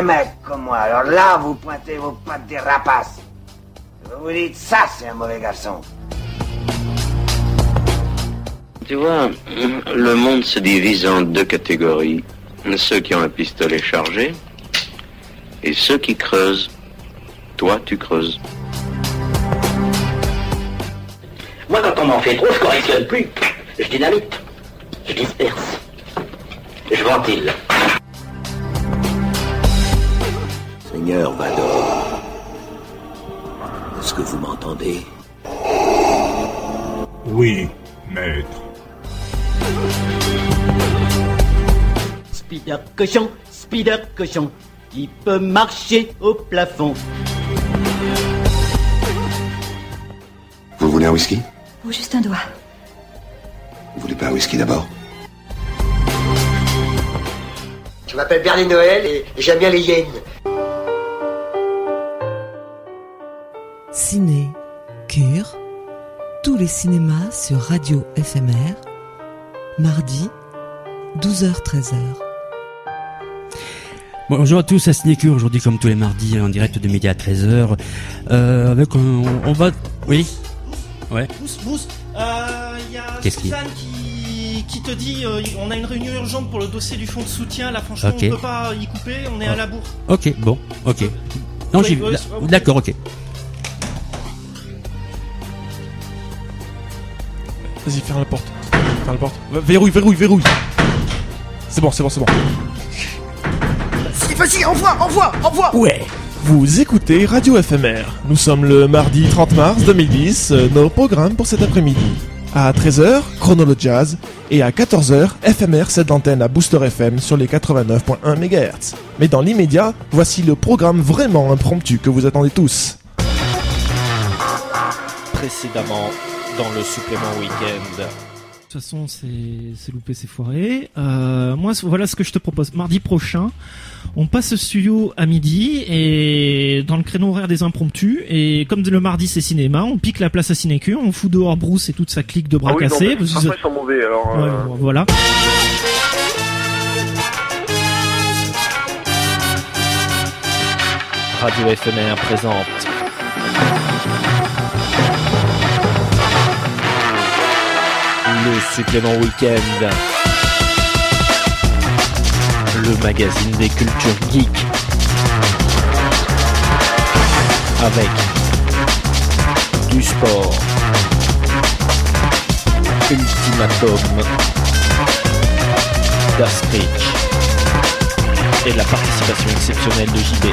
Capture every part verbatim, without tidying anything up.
vrai mec comme moi. Alors là, vous pointez vos pattes des rapaces. Vous vous dites, ça, c'est un mauvais garçon. Tu vois, le monde se divise en deux catégories. Ceux qui ont un pistolet chargé et ceux qui creusent. Toi, tu creuses. Moi, quand on m'en fait trop, je correctionne plus. Je dynamite. Je disperse. Je ventile. Seigneur Vador, est-ce que vous m'entendez? Oui, maître. Spider cochon, Spider cochon, qui peut marcher au plafond. Vous voulez un whisky? Ou juste un doigt. Vous voulez pas un whisky d'abord? Je m'appelle Bernie Noël et j'aime bien les hyènes. Ciné, Cure, tous les cinémas sur Radio F M R, mardi, douze heures treize heures. Bonjour à tous à Cinécure, aujourd'hui comme tous les mardis en direct de midi à treize heures. Euh, avec on, on va... Oui. Ouais. Brousse, Brousse, euh, y a Qu'est-ce Suzanne qui, qui te dit euh, on a une réunion urgente pour le dossier du fonds de soutien, là franchement okay. on peut pas y couper, on est oh. à la bourre. Ok, bon, ok. Non, oui, j'y... oui, oui. D'accord, ok. Vas-y, ferme la porte. Ferme la porte. Verrouille, verrouille, verrouille. C'est bon, c'est bon, c'est bon. Vas-y, vas-y, envoie, envoie, envoie. Ouais. Vous écoutez Radio F M R. Nous sommes le mardi trente mars deux mille dix. Euh, nos programmes pour cet après-midi. À treize heures, Chrono le Jazz. Et à quatorze heures, F M R cède l'antenne à Booster F M sur les quatre-vingt-neuf virgule un mégahertz. Mais dans l'immédiat, voici le programme vraiment impromptu que vous attendez tous. Précédemment, dans le supplément week-end. De toute façon, c'est, c'est loupé, c'est foiré. Euh, moi, voilà ce que je te propose. Mardi prochain, on passe au studio à midi et dans le créneau horaire des impromptus. Et comme le mardi c'est cinéma, on pique la place à Cinécure, on fout dehors Bruce et toute sa clique de bras ah oui, cassés. Non, après, ils sont mauvais, alors. Ouais, euh... voilà. Radio F M R présente. Le supplément week-end, le magazine des cultures geeks, avec du sport, Ultimatum, d'Astridge et de la participation exceptionnelle de J B.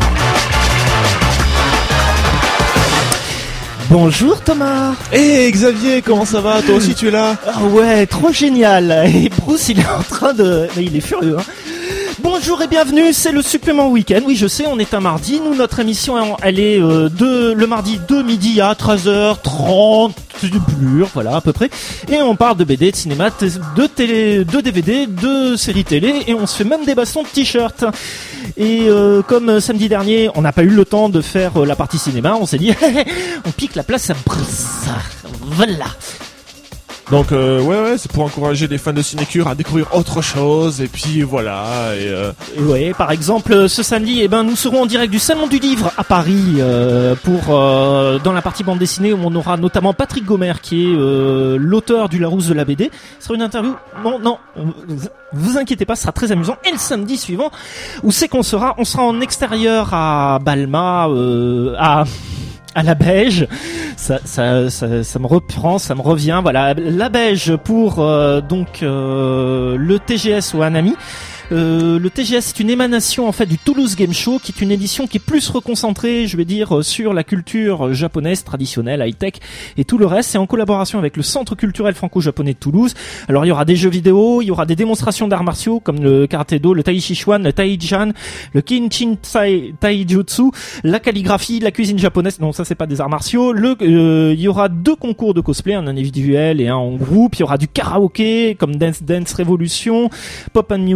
Bonjour Thomas. Eh hey, Xavier, comment ça va? Toi aussi tu es là? Ah ouais, trop génial. Et Bruce il est en train de... Mais il est furieux hein. Bonjour et bienvenue, c'est le supplément week-end. Oui je sais, on est un mardi. Nous notre émission elle est euh, de, le mardi de midi à treize heures trente plus, voilà à peu près. Et on parle de B D, de cinéma, de télé, de D V D, de séries télé. Et on se fait même des bastons de t-shirt. Et euh, comme samedi dernier, on n'a pas eu le temps de faire euh, la partie cinéma, on s'est dit, on pique la place à Bruce. Voilà. Donc euh, ouais ouais, c'est pour encourager les fans de Cinécure à découvrir autre chose et puis voilà et, euh... et ouais, par exemple ce samedi, eh ben nous serons en direct du Salon du Livre à Paris euh, pour euh, dans la partie bande dessinée où on aura notamment Patrick Gomer qui est euh, l'auteur du Larousse de la B D. Ce sera une interview. Non non, vous inquiétez pas, ce sera très amusant. Et le samedi suivant, où c'est qu'on sera? On sera en extérieur à Balma, euh, à à la Beige, ça, ça, ça, ça me reprend, ça me revient. Voilà, la Beige pour euh, donc euh, le T G S ou Anami. Euh, le T G S c'est une émanation en fait du Toulouse Game Show, qui est une édition qui est plus reconcentrée, je vais dire, sur la culture japonaise traditionnelle, high-tech et tout le reste. C'est en collaboration avec le Centre culturel franco-japonais de Toulouse. Alors il y aura des jeux vidéo, il y aura des démonstrations d'arts martiaux comme le karaté-do, le tai chi chuan, le tai-chan, le kinchin tai taijutsu, la calligraphie, la cuisine japonaise. Non, ça c'est pas des arts martiaux. Le, euh, il y aura deux concours de cosplay, un individuel et un en groupe. Il y aura du karaoké comme Dance Dance Revolution, Pop and Music. C'est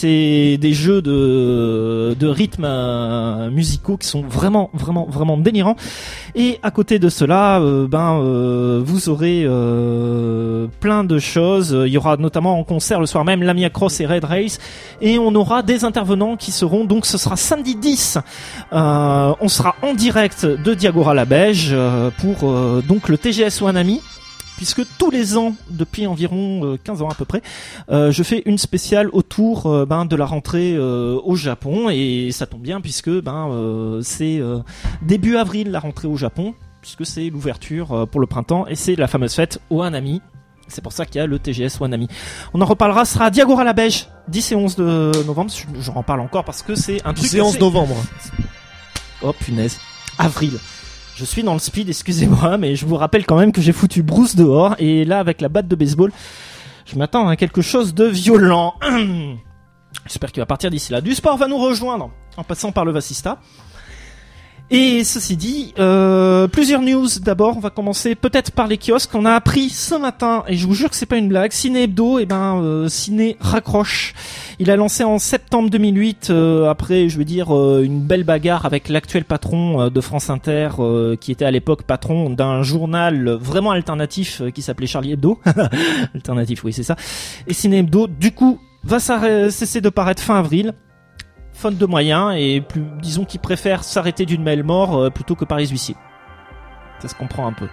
c'est des jeux de de rythmes euh, musicaux qui sont vraiment vraiment vraiment délirants. Et à côté de cela, euh, ben euh, vous aurez euh, plein de choses. Il y aura notamment en concert le soir même Lamia Cross et Red Race, et on aura des intervenants qui seront, donc ce sera samedi dix. Euh, on sera en direct de Diagora la Beige euh, pour euh, donc le T G S Wanami. Puisque tous les ans, depuis environ euh, quinze ans à peu près, euh, je fais une spéciale autour euh, ben, de la rentrée euh, au Japon, et ça tombe bien puisque ben euh, c'est euh, début avril la rentrée au Japon, puisque c'est l'ouverture euh, pour le printemps, et c'est la fameuse fête au Wanami. C'est pour ça qu'il y a le T G S Wanami. On en reparlera, ce sera à Diagora la Beige, dix et onze de novembre. J'en reparle encore parce que c'est un truc... dix et onze novembre. Oh punaise, avril. Je suis dans le speed, excusez-moi, mais je vous rappelle quand même que j'ai foutu Bruce dehors, et là, avec la batte de baseball, je m'attends à quelque chose de violent. J'espère qu'il va partir d'ici là. Du sport va nous rejoindre, en passant par le Vassista. Et ceci dit, euh, plusieurs news. D'abord, on va commencer peut-être par les kiosques. On a appris ce matin, et je vous jure que c'est pas une blague, Ciné Hebdo, et ben euh, Ciné raccroche. Il a lancé en septembre deux mille huit, euh, après, je veux dire, euh, une belle bagarre avec l'actuel patron euh, de France Inter, euh, qui était à l'époque patron d'un journal vraiment alternatif euh, qui s'appelait Charlie Hebdo. Alternatif, oui, c'est ça. Et Ciné Hebdo, du coup, va cesser de paraître fin avril. Faute de moyens, et plus, disons qu'ils préfèrent s'arrêter d'une mail mort euh, plutôt que par les huissiers. Ça se comprend un peu.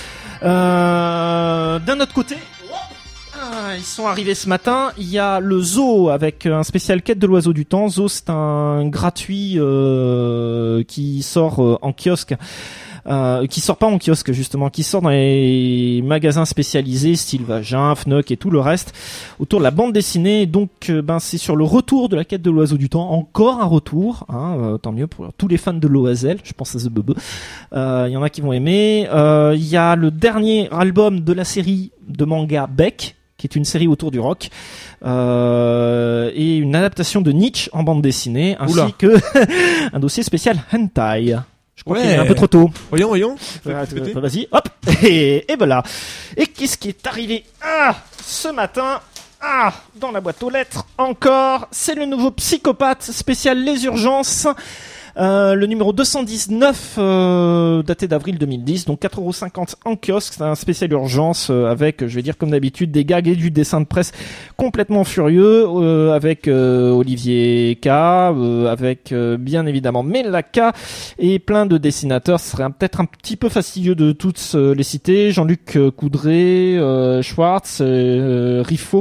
Euh, d'un autre côté, ah, ils sont arrivés ce matin. Il y a le Zoo avec un spécial quête de l'oiseau du temps. Zoo, c'est un gratuit euh, qui sort euh, en kiosque. Euh, qui sort pas en kiosque justement, qui sort dans les magasins spécialisés style Vagin, Fnac et tout le reste autour de la bande dessinée. Donc euh, ben c'est sur le retour de la quête de l'oiseau du temps, encore un retour, hein, euh, tant mieux pour tous les fans de l'O A Z L, je pense à The Bebe. Il euh, y en a qui vont aimer. Il euh, y a le dernier album de la série de manga Beck, qui est une série autour du rock, euh, et une adaptation de Nietzsche en bande dessinée, ainsi Oula. que un dossier spécial hentai. Je crois ouais. qu'il est un peu trop tôt. Voyons, voyons. Euh, Vas-y, hop. Et, et voilà. Et qu'est-ce qui est arrivé ah, ce matin ah, dans la boîte aux lettres encore, c'est le nouveau Psychopathe spécial Les Urgences. Euh, le numéro deux cent dix-neuf, euh, daté d'avril deux mille dix, donc quatre euros cinquante en kiosque. C'est un spécial urgence euh, avec, je vais dire comme d'habitude, des gags et du dessin de presse complètement furieux, euh, avec euh, Olivier K, euh, avec euh, bien évidemment Melaka et plein de dessinateurs. Ce serait un, peut-être un petit peu fastidieux de tous euh, les citer. Jean-Luc euh, Coudray, euh, Schwartz, euh, Riffaut,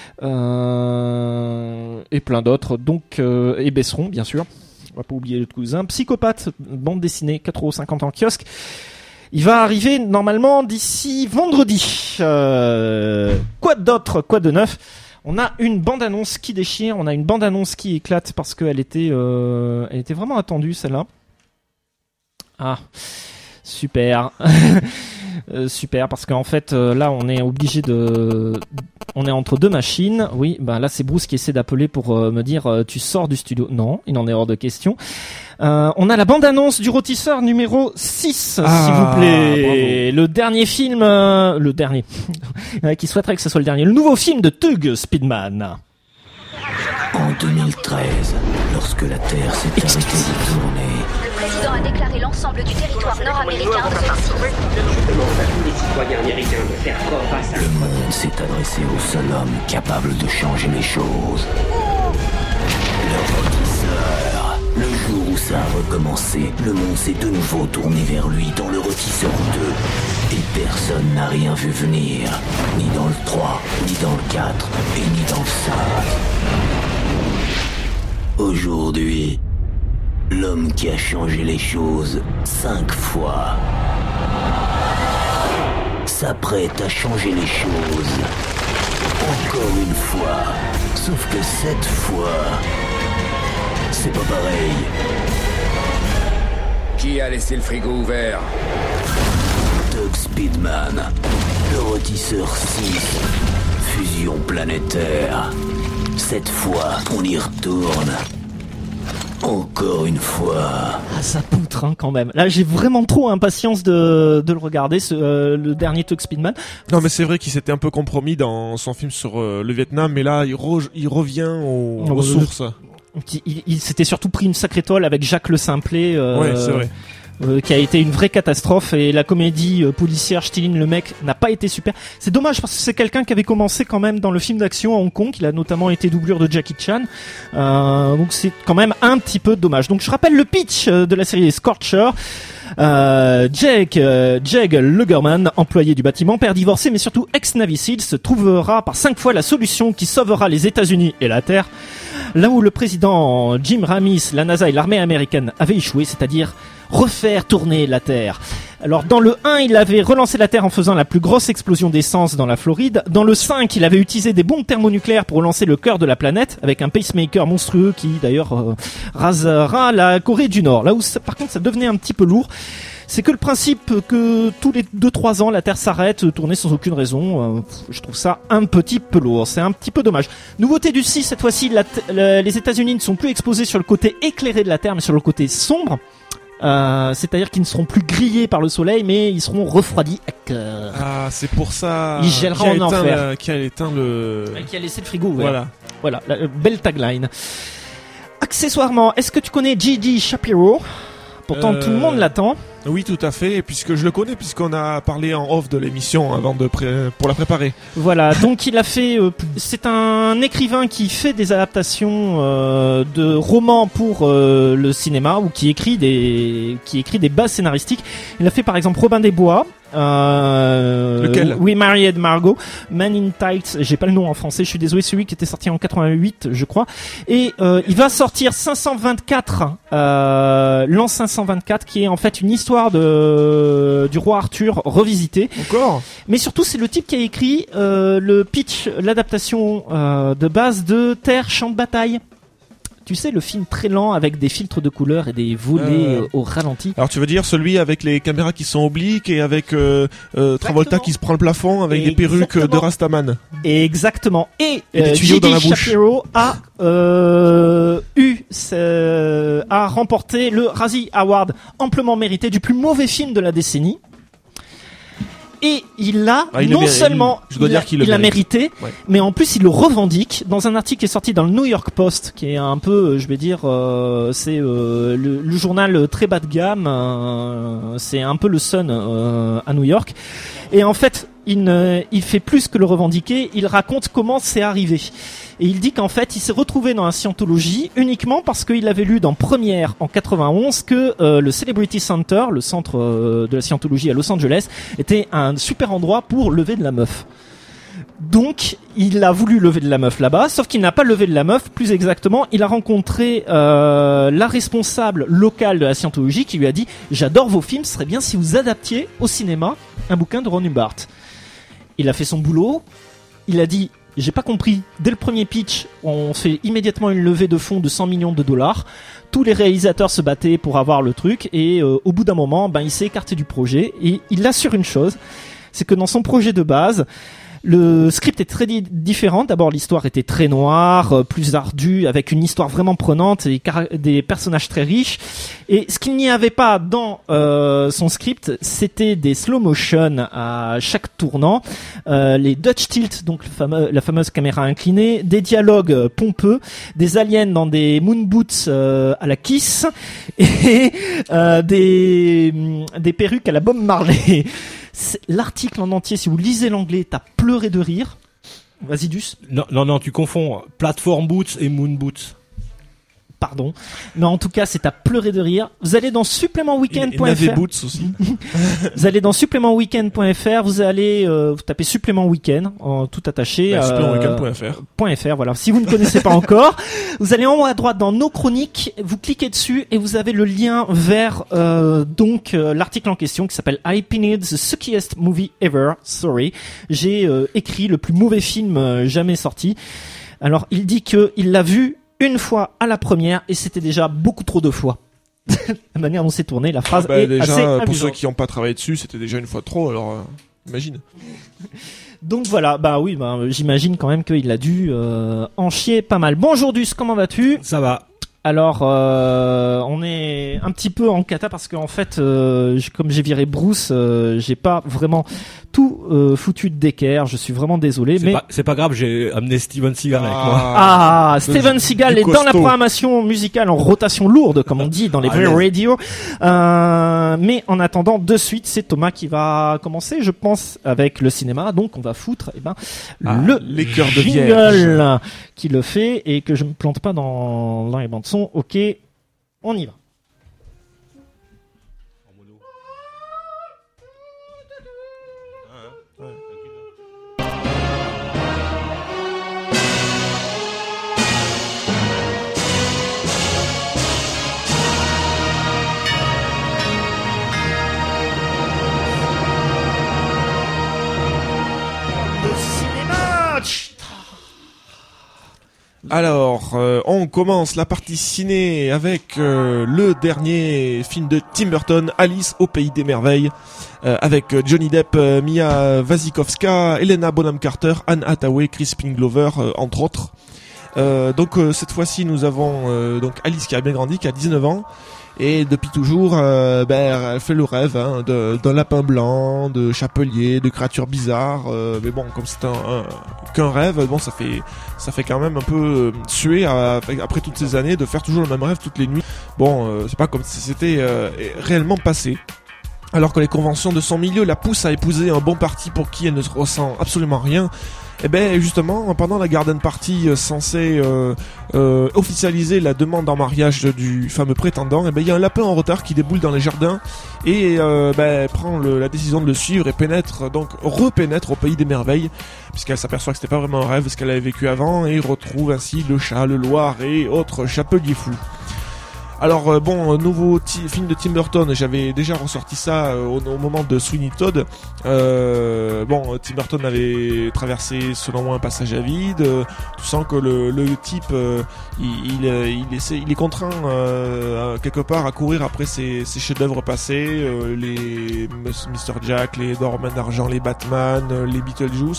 euh, et plein d'autres. Donc euh, et Besseron, bien sûr. On va pas oublier le cousin. Psychopathe, bande dessinée, quatre euros cinquante en kiosque. Il va arriver normalement d'ici vendredi. Euh, quoi d'autre, quoi de neuf? On a une bande-annonce qui déchire, on a une bande-annonce qui éclate parce qu'elle était, euh, elle était vraiment attendue celle-là. Ah, super. Euh, super, parce qu'en fait euh, là on est obligé de on est entre deux machines. Oui, ben là c'est Bruce qui essaie d'appeler pour euh, me dire euh, tu sors du studio. Non, il en est hors de question. Euh, on a la bande-annonce du Rôtisseur numéro six, ah, s'il vous plaît. Bravo. Le dernier film euh, le dernier qui souhaiterait que ce soit le dernier, le nouveau film de Tug Speedman. En deux mille treize, lorsque la Terre s'est arrêtée de tourner, le président a déclaré l'ensemble du territoire nord-américain de celle-ci. Je demande à tous les citoyens américains de faire corps à ça. Le monde s'est adressé au seul homme capable de changer les choses. Le Rôtisseur. Le jour où ça a recommencé, le monde s'est de nouveau tourné vers lui dans le Rôtisseur deux. Et personne n'a rien vu venir. Ni dans le trois, ni dans le quatre, et ni dans le cinq. Aujourd'hui, l'homme qui a changé les choses cinq fois s'apprête à changer les choses encore une fois. Sauf que cette fois, c'est pas pareil. Qui a laissé le frigo ouvert? Tug Speedman, le Rôtisseur six, fusion planétaire. Cette fois, on y retourne. Encore une fois. Ah, ça poutre hein, quand même. Là, j'ai vraiment trop impatience de, de le regarder, ce, euh, le dernier Tug Speedman. Non, mais c'est vrai qu'il s'était un peu compromis dans son film sur euh, le Vietnam, mais là, il, re- il revient aux, aux Euh, sources. Il, il, il s'était surtout pris une sacrée toile avec Jacques Le Simplet. Euh, Ouais, c'est vrai. Euh, qui a été une vraie catastrophe, et la comédie euh, policière Stilin le mec n'a pas été super. C'est dommage parce que c'est quelqu'un qui avait commencé quand même dans le film d'action à Hong Kong. Il a notamment été doublure de Jackie Chan. Euh, donc c'est quand même un petit peu dommage. Donc je rappelle le pitch euh, de la série Scorcher. Euh, Jake, euh, Jeg Lugerman, employé du bâtiment, père divorcé mais surtout ex-Navy Seals, se trouvera par cinq fois la solution qui sauvera les États-Unis et la Terre, là où le président Jim Ramis, la NASA et l'armée américaine avaient échoué, c'est-à-dire refaire tourner la Terre. Alors dans le un, il avait relancé la Terre en faisant la plus grosse explosion d'essence dans la Floride. Dans le cinq, il avait utilisé des bombes thermonucléaires pour relancer le cœur de la planète, avec un pacemaker monstrueux qui d'ailleurs euh, rasera la Corée du Nord. Là où ça, par contre ça devenait un petit peu lourd, c'est que le principe que tous les deux trois ans la Terre s'arrête, tourner sans aucune raison, euh, je trouve ça un petit peu lourd, c'est un petit peu dommage. Nouveauté du six, cette fois-ci, la t- la, les États-Unis ne sont plus exposés sur le côté éclairé de la Terre, mais sur le côté sombre. Euh, c'est-à-dire qu'ils ne seront plus grillés par le soleil, mais ils seront refroidis à cœur. Ah, c'est pour ça. Il gèlera en enfer. La, qui a éteint le. Et qui a laissé le frigo ouvert. Voilà. Voilà, la euh, belle tagline. Accessoirement, est-ce que tu connais Gigi Shapiro ? Pourtant, Euh, tout le monde l'attend. Oui, tout à fait, puisque je le connais, puisqu'on a parlé en off de l'émission avant de pré- pour la préparer. Voilà, donc il a fait. Euh, c'est un écrivain qui fait des adaptations euh, de romans pour euh, le cinéma, ou qui écrit des qui écrit des bases scénaristiques. Il a fait par exemple Robin des Bois. Euh, Lequel ? We Married Margot, Man in Tights, j'ai pas le nom en français, je suis désolé, celui qui était sorti en quatre-vingt-huit, je crois. Et euh, il va sortir cinq cent vingt-quatre, euh, l'an cinq cent vingt-quatre, qui est en fait une histoire de du roi Arthur revisité. Encore ? Mais surtout, c'est le type qui a écrit euh, le pitch, l'adaptation euh, de base de Terre, Champ de bataille. Tu sais, le film très lent avec des filtres de couleurs et des volets Euh. euh, au ralenti. Alors tu veux dire celui avec les caméras qui sont obliques et avec euh, euh, Travolta qui se prend le plafond avec des perruques de Rastaman. Exactement. Et, Et des euh, tuyaux dans la Gigi bouche. Shapiro a euh, eu, euh, a remporté le Razzie Award amplement mérité du plus mauvais film de la décennie. Et il l'a Ah, il le non méri- seulement je dois il dire a- qu'il le il a mérite. mérité, Ouais. mais en plus il le revendique dans un article qui est sorti dans le New York Post, qui est un peu, euh, je vais dire, euh, c'est euh, le, le journal très bas de gamme, euh, c'est un peu le Sun euh, à New York. Et en fait, il, ne, il fait plus que le revendiquer, il raconte comment c'est arrivé. Et il dit qu'en fait, il s'est retrouvé dans la scientologie uniquement parce qu'il avait lu dans Première en quatre-vingt-onze que euh, le Celebrity Center, le centre euh, de la scientologie à Los Angeles, était un super endroit pour lever de la meuf. Donc, il a voulu lever de la meuf là-bas, sauf qu'il n'a pas levé de la meuf. Plus exactement, il a rencontré euh, la responsable locale de la scientologie qui lui a dit « J'adore vos films, ce serait bien si vous adaptiez au cinéma un bouquin de Ron Hubbard. » Il a fait son boulot, il a dit « J'ai pas compris, dès le premier pitch, on fait immédiatement une levée de fonds de cent millions de dollars. Tous les réalisateurs se battaient pour avoir le truc et euh, au bout d'un moment, ben, il s'est écarté du projet et il assure une chose, c'est que dans son projet de base, le script est très di- différent. D'abord, l'histoire était très noire, euh, plus ardue, avec une histoire vraiment prenante et cara- des personnages très riches. Et ce qu'il n'y avait pas dans euh, son script, c'était des slow motion à chaque tournant, euh, les Dutch tilt, donc le fameux, la fameuse caméra inclinée, des dialogues euh, pompeux, des aliens dans des moon boots euh, à la Kiss et euh, des des perruques à la Bob Marley. C'est l'article en entier, si vous lisez l'anglais, t'as pleuré de rire. Vas-y, Dus. Non, non, non, tu confonds Platform Boots et Moon Boots. Pardon. Mais en tout cas, c'est à pleurer de rire. Vous allez dans supplément weekend point f r. Il y avait Boots aussi. Vous allez dans supplément weekend point f r. Vous allez, euh, vous tapez supplément week-end, en tout attaché. Ben, euh, supplément weekend point f r. point .fr, voilà. Si vous ne connaissez pas encore, vous allez en haut à droite dans nos chroniques, vous cliquez dessus et vous avez le lien vers euh, donc euh, l'article en question qui s'appelle I Pinned the Suckiest Movie Ever. Sorry, j'ai euh, écrit le plus mauvais film euh, jamais sorti. Alors, il dit que il l'a vu une fois à la première et c'était déjà beaucoup trop de fois. La manière dont c'est tourné, la phrase Ah bah, est déjà, assez pour amusante. ceux qui n'ont pas travaillé dessus, c'était déjà une fois trop, alors euh, imagine. Donc voilà, bah oui, bah, j'imagine quand même qu'il a dû euh, en chier pas mal. Bonjour Dus, comment vas-tu ? Ça va. Alors, euh, on est un petit peu en cata parce qu'en fait, euh, comme j'ai viré Bruce, euh, j'ai pas vraiment tout euh, foutu de d'équerre. Je suis vraiment désolé, c'est mais pas, c'est pas grave. J'ai amené Steven Seagal ah, avec moi. Ah, Steven Seagal est dans la programmation musicale en rotation lourde, comme on dit dans les vraies radios. Euh, mais en attendant, de suite, c'est Thomas qui va commencer, je pense, avec le cinéma. Donc, on va foutre, eh ben, ah, le les cœurs de jingle qui le fait et que je me plante pas dans, dans les bandes son. Ok, on y va. Alors, euh, on commence la partie ciné avec euh, le dernier film de Tim Burton, Alice au pays des merveilles, euh, avec Johnny Depp, euh, Mia Wasikowska, Helena Bonham Carter, Anne Hathaway, Crispin Glover, euh, entre autres. Euh, donc euh, cette fois-ci, nous avons euh, donc Alice qui a bien grandi, qui a dix-neuf ans. Et depuis toujours, euh, ben, elle fait le rêve hein, de, d'un lapin blanc, de chapelier, de créatures bizarres. Euh, mais bon, comme c'est un, un qu'un rêve, bon, ça fait ça fait quand même un peu euh, suer à, après toutes ces années de faire toujours le même rêve toutes les nuits. Bon, euh, c'est pas comme si c'était euh, réellement passé. Alors que les conventions de son milieu la poussent à épouser un bon parti pour qui elle ne ressent absolument rien. Et ben justement, pendant la garden party euh, censée euh, euh, officialiser la demande en mariage du fameux prétendant, et ben il y a un lapin en retard qui déboule dans les jardins et euh, ben prend le, la décision de le suivre et pénètre donc repénètre au pays des merveilles, puisqu'elle s'aperçoit que c'était pas vraiment un rêve ce qu'elle avait vécu avant et retrouve ainsi le chat, le loir et autres chapeliers fous. Alors euh, bon, nouveau t- film de Tim Burton, j'avais déjà ressorti ça euh, au, au moment de Sweeney Todd. Euh, bon, Tim Burton avait traversé selon moi un passage à vide. Euh, tu sens que le, le type, euh, il, il, il, essaie, il est contraint euh, quelque part à courir après ses, ses chefs-d'œuvre passés, euh, les mister Jack, les Dorman d'argent, les Batman, les Beetlejuice,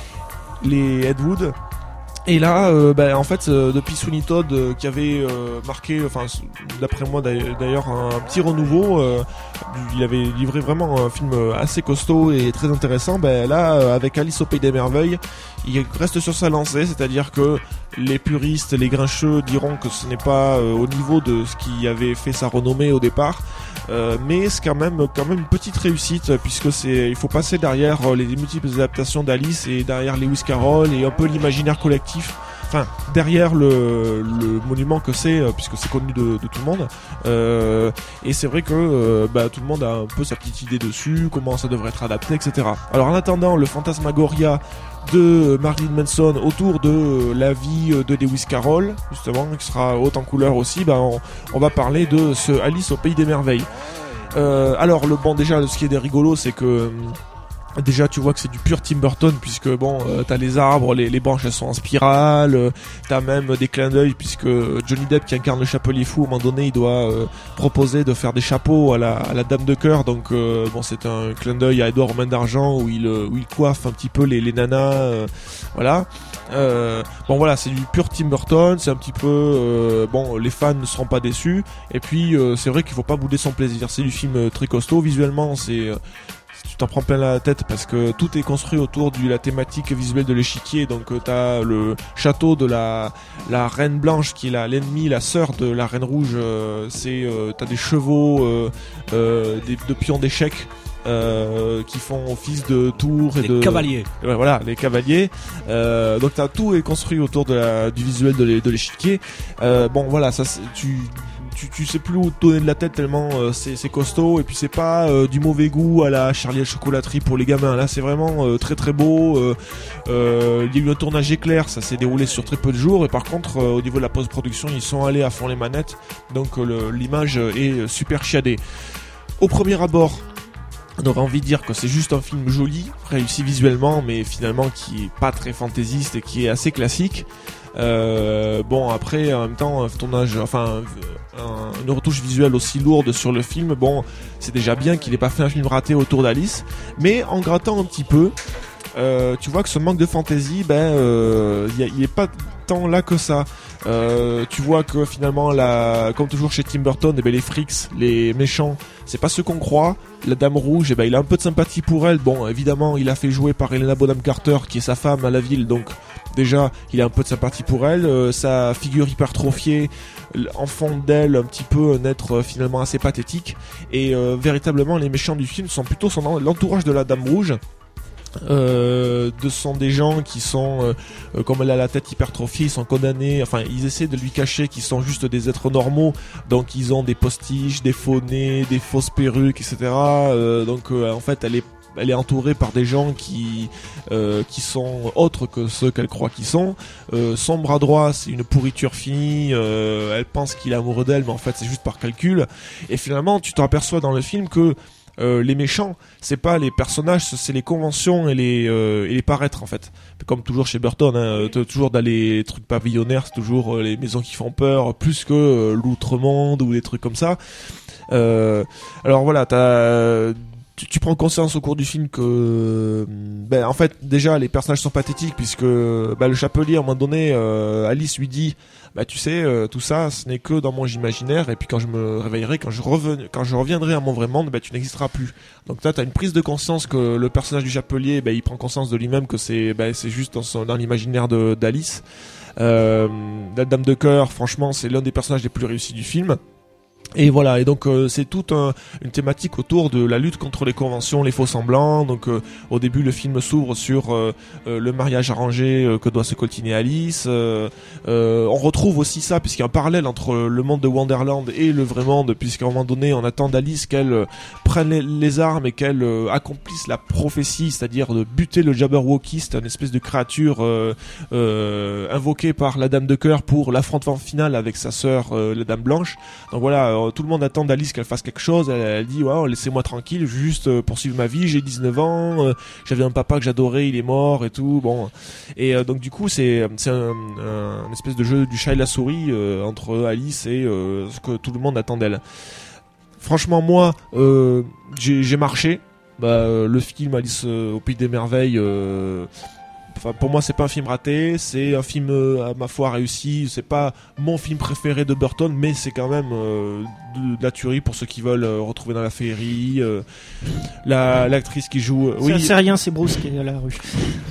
les Ed Wood. Et là, euh, bah, en fait, euh, depuis Sweeney Todd, euh, qui avait euh, marqué, enfin, d'après moi d'ailleurs, un, un petit renouveau, euh, il avait livré vraiment un film assez costaud et très intéressant. Bah, là, euh, avec Alice au pays des merveilles, il reste sur sa lancée, c'est-à-dire que les puristes, les grincheux diront que ce n'est pas euh, au niveau de ce qui avait fait sa renommée au départ. Euh, mais c'est quand même quand même une petite réussite, puisque c'est il faut passer derrière euh, les multiples adaptations d'Alice et derrière Lewis Carroll et un peu l'imaginaire collectif, enfin derrière le, le monument que c'est, euh, puisque c'est connu de, de tout le monde, euh, et c'est vrai que euh, bah, tout le monde a un peu sa petite idée dessus, comment ça devrait être adapté, et cetera. Alors en attendant, le Fantasmagoria de Marilyn Manson autour de la vie de Lewis Carroll, justement, qui sera haute en couleur aussi, bah on, on va parler de ce Alice au pays des merveilles. Euh, alors le bon déjà, ce qui est rigolo, c'est que déjà tu vois que c'est du pur Tim Burton, puisque bon euh, t'as les arbres, les, les branches elles sont en spirale, euh, t'as même des clins d'œil, puisque Johnny Depp qui incarne le chapelier fou, à un moment donné il doit euh, proposer de faire des chapeaux à la, à la dame de cœur, donc euh, bon c'est un clin d'œil à Edouard aux mains d'argent où il, où il coiffe un petit peu les, les nanas, euh, voilà. Euh, bon voilà, c'est du pur Tim Burton, c'est un petit peu euh, bon, les fans ne seront pas déçus, et puis euh, c'est vrai qu'il faut pas bouder son plaisir, c'est du film euh, très costaud, visuellement c'est euh, tu t'en prends plein la tête parce que tout est construit autour de la thématique visuelle de l'échiquier. Donc euh, t'as le château de la la reine blanche qui est la l'ennemi, la sœur de la reine rouge. Euh, c'est euh, t'as des chevaux, euh, euh, des, de pions d'échecs. Euh, qui font office de tours et les de cavaliers. Ouais, voilà, les cavaliers. Euh, donc t'as tout est construit autour de la, du visuel de, l'é, de l'échiquier. Euh, bon voilà, ça c'est, tu Tu, tu sais plus où te donner de la tête tellement euh, c'est, c'est costaud, et puis c'est pas euh, du mauvais goût à la Charlie et la chocolaterie pour les gamins. Là c'est vraiment euh, très très beau. Euh, euh, il y a eu un tournage éclair, ça s'est déroulé sur très peu de jours, et par contre euh, au niveau de la post-production ils sont allés à fond les manettes, donc euh, le, l'image est super chiadée. Au premier abord, on aurait envie de dire que c'est juste un film joli, réussi visuellement, mais finalement qui est pas très fantaisiste et qui est assez classique. Euh, bon après en même temps un tournage, enfin un, une retouche visuelle aussi lourde sur le film, bon c'est déjà bien qu'il ait pas fait un film raté autour d'Alice, mais en grattant un petit peu, euh, tu vois que ce manque de fantaisie, ben euh, y a, il est pas tant là que ça. Euh, tu vois que finalement, la, comme toujours chez Tim Burton, eh ben, les freaks, les méchants, c'est pas ce qu'on croit. La Dame Rouge, eh ben, il a un peu de sympathie pour elle. Bon, évidemment, il a fait jouer par Helena Bonham Carter, qui est sa femme à la ville, donc déjà, il a un peu de sympathie pour elle. Euh, sa figure hypertrophiée en fond d'elle, un petit peu un être euh, finalement assez pathétique. Et euh, véritablement, les méchants du film sont plutôt son, l'entourage de la Dame Rouge. Euh, de sont des gens qui sont euh, comme elle a la tête hypertrophiée, ils sont condamnés, enfin ils essaient de lui cacher qu'ils sont juste des êtres normaux, donc ils ont des postiches, des faux nez, des fausses perruques, etc. Euh, donc euh, en fait elle est elle est entourée par des gens qui euh, qui sont autres que ceux qu'elle croit qu'ils sont. Euh, son bras droit, c'est une pourriture finie. Euh, elle pense qu'il est amoureux d'elle, mais en fait c'est juste par calcul. Et finalement, tu t'aperçois dans le film que Euh, les méchants, c'est pas les personnages, c'est les conventions et les euh, et les paraîtres en fait. Comme toujours chez Burton, hein, toujours dans les trucs pavillonnaires, c'est toujours euh, les maisons qui font peur, plus que euh, l'outre-monde ou des trucs comme ça. Euh, alors voilà, t'as Tu, tu prends conscience au cours du film que, ben, en fait, déjà, les personnages sont pathétiques puisque, ben, le chapelier, à un moment donné, euh, Alice lui dit, bah, tu sais, euh, tout ça, ce n'est que dans mon imaginaire, et puis quand je me réveillerai, quand je reven... quand je reviendrai à mon vrai monde, ben, tu n'existeras plus. Donc là, t'as une prise de conscience que le personnage du chapelier, ben, il prend conscience de lui-même que c'est, ben, c'est juste dans, son... dans l'imaginaire de, d'Alice. Euh, la Dame de Cœur, franchement, c'est l'un des personnages les plus réussis du film. Et voilà, et donc euh, c'est toute un, une thématique autour de la lutte contre les conventions, les faux semblants. Donc euh, au début le film s'ouvre sur euh, euh, le mariage arrangé euh, que doit se coltiner Alice. Euh, euh, on retrouve aussi ça puisqu'il y a un parallèle entre le monde de Wonderland et le vrai monde, puisqu'à un moment donné on attend d'Alice qu'elle euh, prenne les, les armes et qu'elle euh, accomplisse la prophétie, c'est-à-dire de buter le Jabberwocky, c'est une espèce de créature euh, euh, invoquée par la Dame de Cœur pour l'affrontement final avec sa sœur euh, la Dame Blanche. Donc voilà, tout le monde attend d'Alice qu'elle fasse quelque chose. Elle, elle dit ouais, laissez-moi tranquille, je veux juste euh, poursuivre ma vie, j'ai dix-neuf ans, euh, j'avais un papa que j'adorais, il est mort et tout. Bon, et euh, donc du coup c'est c'est un, un, un espèce de jeu du chat et la souris euh, entre Alice et euh, ce que tout le monde attend d'elle. Franchement moi euh, j'ai, j'ai marché. Bah, euh, le film Alice euh, au Pays des Merveilles, euh, enfin, pour moi c'est pas un film raté, c'est un film euh, à ma foi réussi. C'est pas mon film préféré de Burton, mais c'est quand même euh, de, de la tuerie pour ceux qui veulent euh, retrouver dans la féerie. Euh, la, l'actrice qui joue, euh, oui, oui, c'est rien, c'est Bruce qui est à la rue.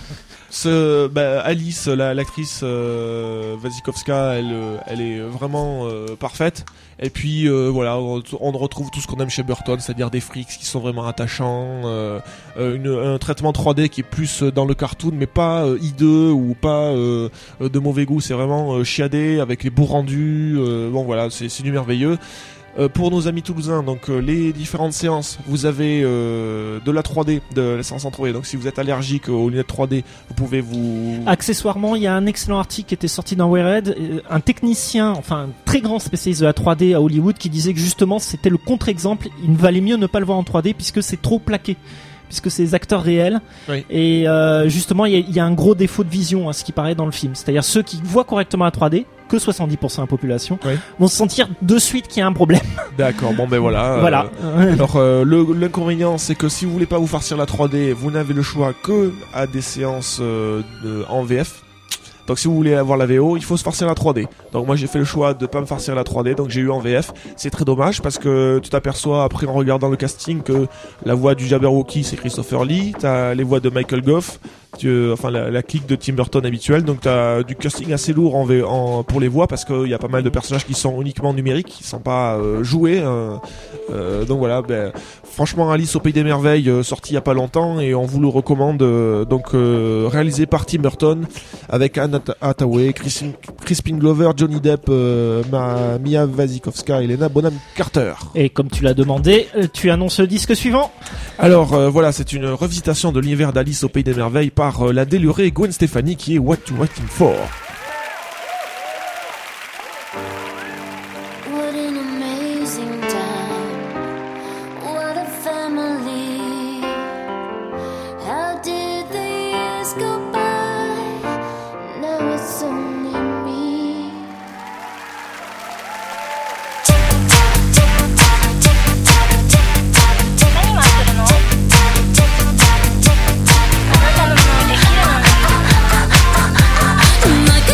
Ce, bah, Alice, la, l'actrice euh, Wasikowska, elle, elle est vraiment euh, parfaite. Et puis euh, voilà, on, on retrouve tout ce qu'on aime chez Burton, c'est-à-dire des freaks qui sont vraiment attachants, euh, une, un traitement trois D qui est plus dans le cartoon, mais pas euh, hideux ou pas euh, de mauvais goût. C'est vraiment euh, chiadé avec les beaux rendus. Euh, bon voilà, c'est, c'est du merveilleux. Euh, pour nos amis toulousains, donc euh, les différentes séances, vous avez euh, de la trois D, de la séance en trois D. Donc si vous êtes allergique aux lunettes trois D, vous pouvez vous... Accessoirement, il y a un excellent article qui était sorti dans Wired, un technicien, enfin un très grand spécialiste de la trois D à Hollywood, qui disait que justement c'était le contre-exemple, il valait mieux ne pas le voir en trois D puisque c'est trop plaqué, puisque c'est des acteurs réels. Oui. Et euh, justement il y, y a un gros défaut de vision à ce qui paraît dans le film, c'est-à-dire ceux qui voient correctement la trois D, que soixante-dix pour cent de la population, oui, vont se sentir de suite qu'il y a un problème. D'accord, bon ben voilà. Voilà. Euh, alors euh, le, l'inconvénient c'est que si vous voulez pas vous farcir la trois D, vous n'avez le choix que à des séances euh, de, en V F. Donc si vous voulez avoir la V O, il faut se farcir la trois D. Donc moi j'ai fait le choix de pas me farcir la trois D, donc j'ai eu en V F. C'est très dommage parce que tu t'aperçois après en regardant le casting que la voix du Jabberwocky c'est Christopher Lee, t'as les voix de Michael Gough, tu, enfin la, la clique de Tim Burton habituelle, donc t'as du casting assez lourd en, v, en pour les voix parce qu'il y a pas mal de personnages qui sont uniquement numériques, qui sont pas euh, joués. Euh, euh, donc voilà, ben, franchement Alice au Pays des Merveilles euh, sorti il y a pas longtemps et on vous le recommande. Euh, donc euh, réalisé par Tim Burton avec Anne Hathaway, Crispin, Crispin Glover, Johnny Depp, euh, Ma, Mia Wasikowska, Helena Bonham Carter. Et comme tu l'as demandé, tu annonces le disque suivant. Alors euh, voilà, c'est une revisitation de l'univers d'Alice au Pays des Merveilles par euh, la délurée Gwen Stefani qui est What You Waiting For. Like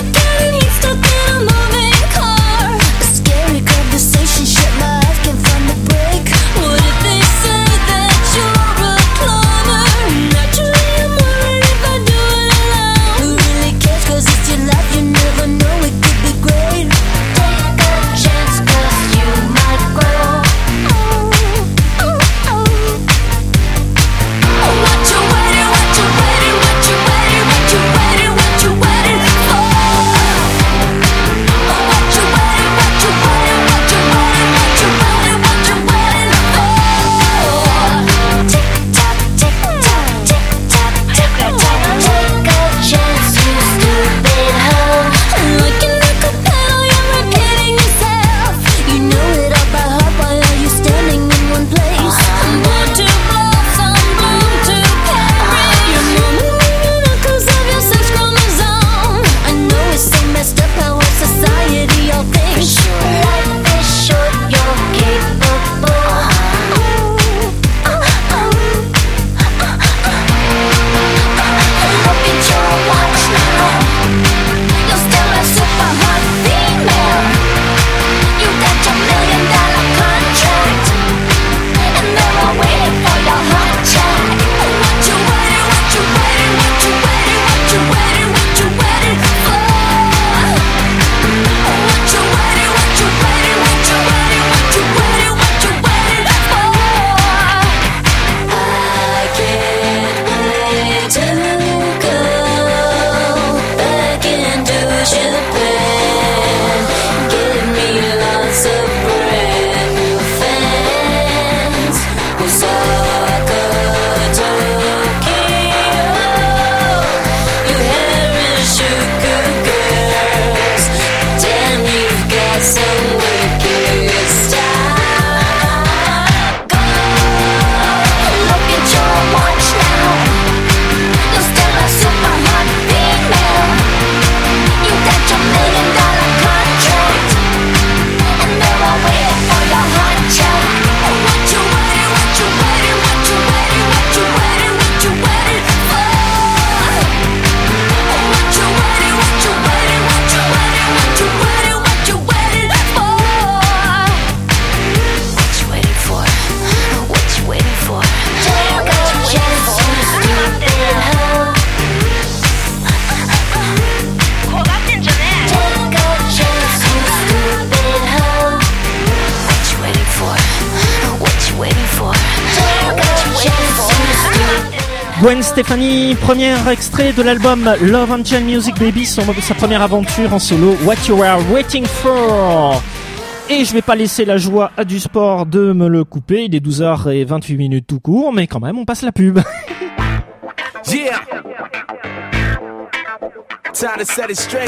Gwen Stefani, premier extrait de l'album Love Angel Music Baby, son, sa première aventure en solo, What You Are Waiting For. Et je vais pas laisser la joie à du sport de me le couper, il est douze heures vingt-huit minutes tout court, mais quand même on passe la pub. Yeah. Time to set it straight.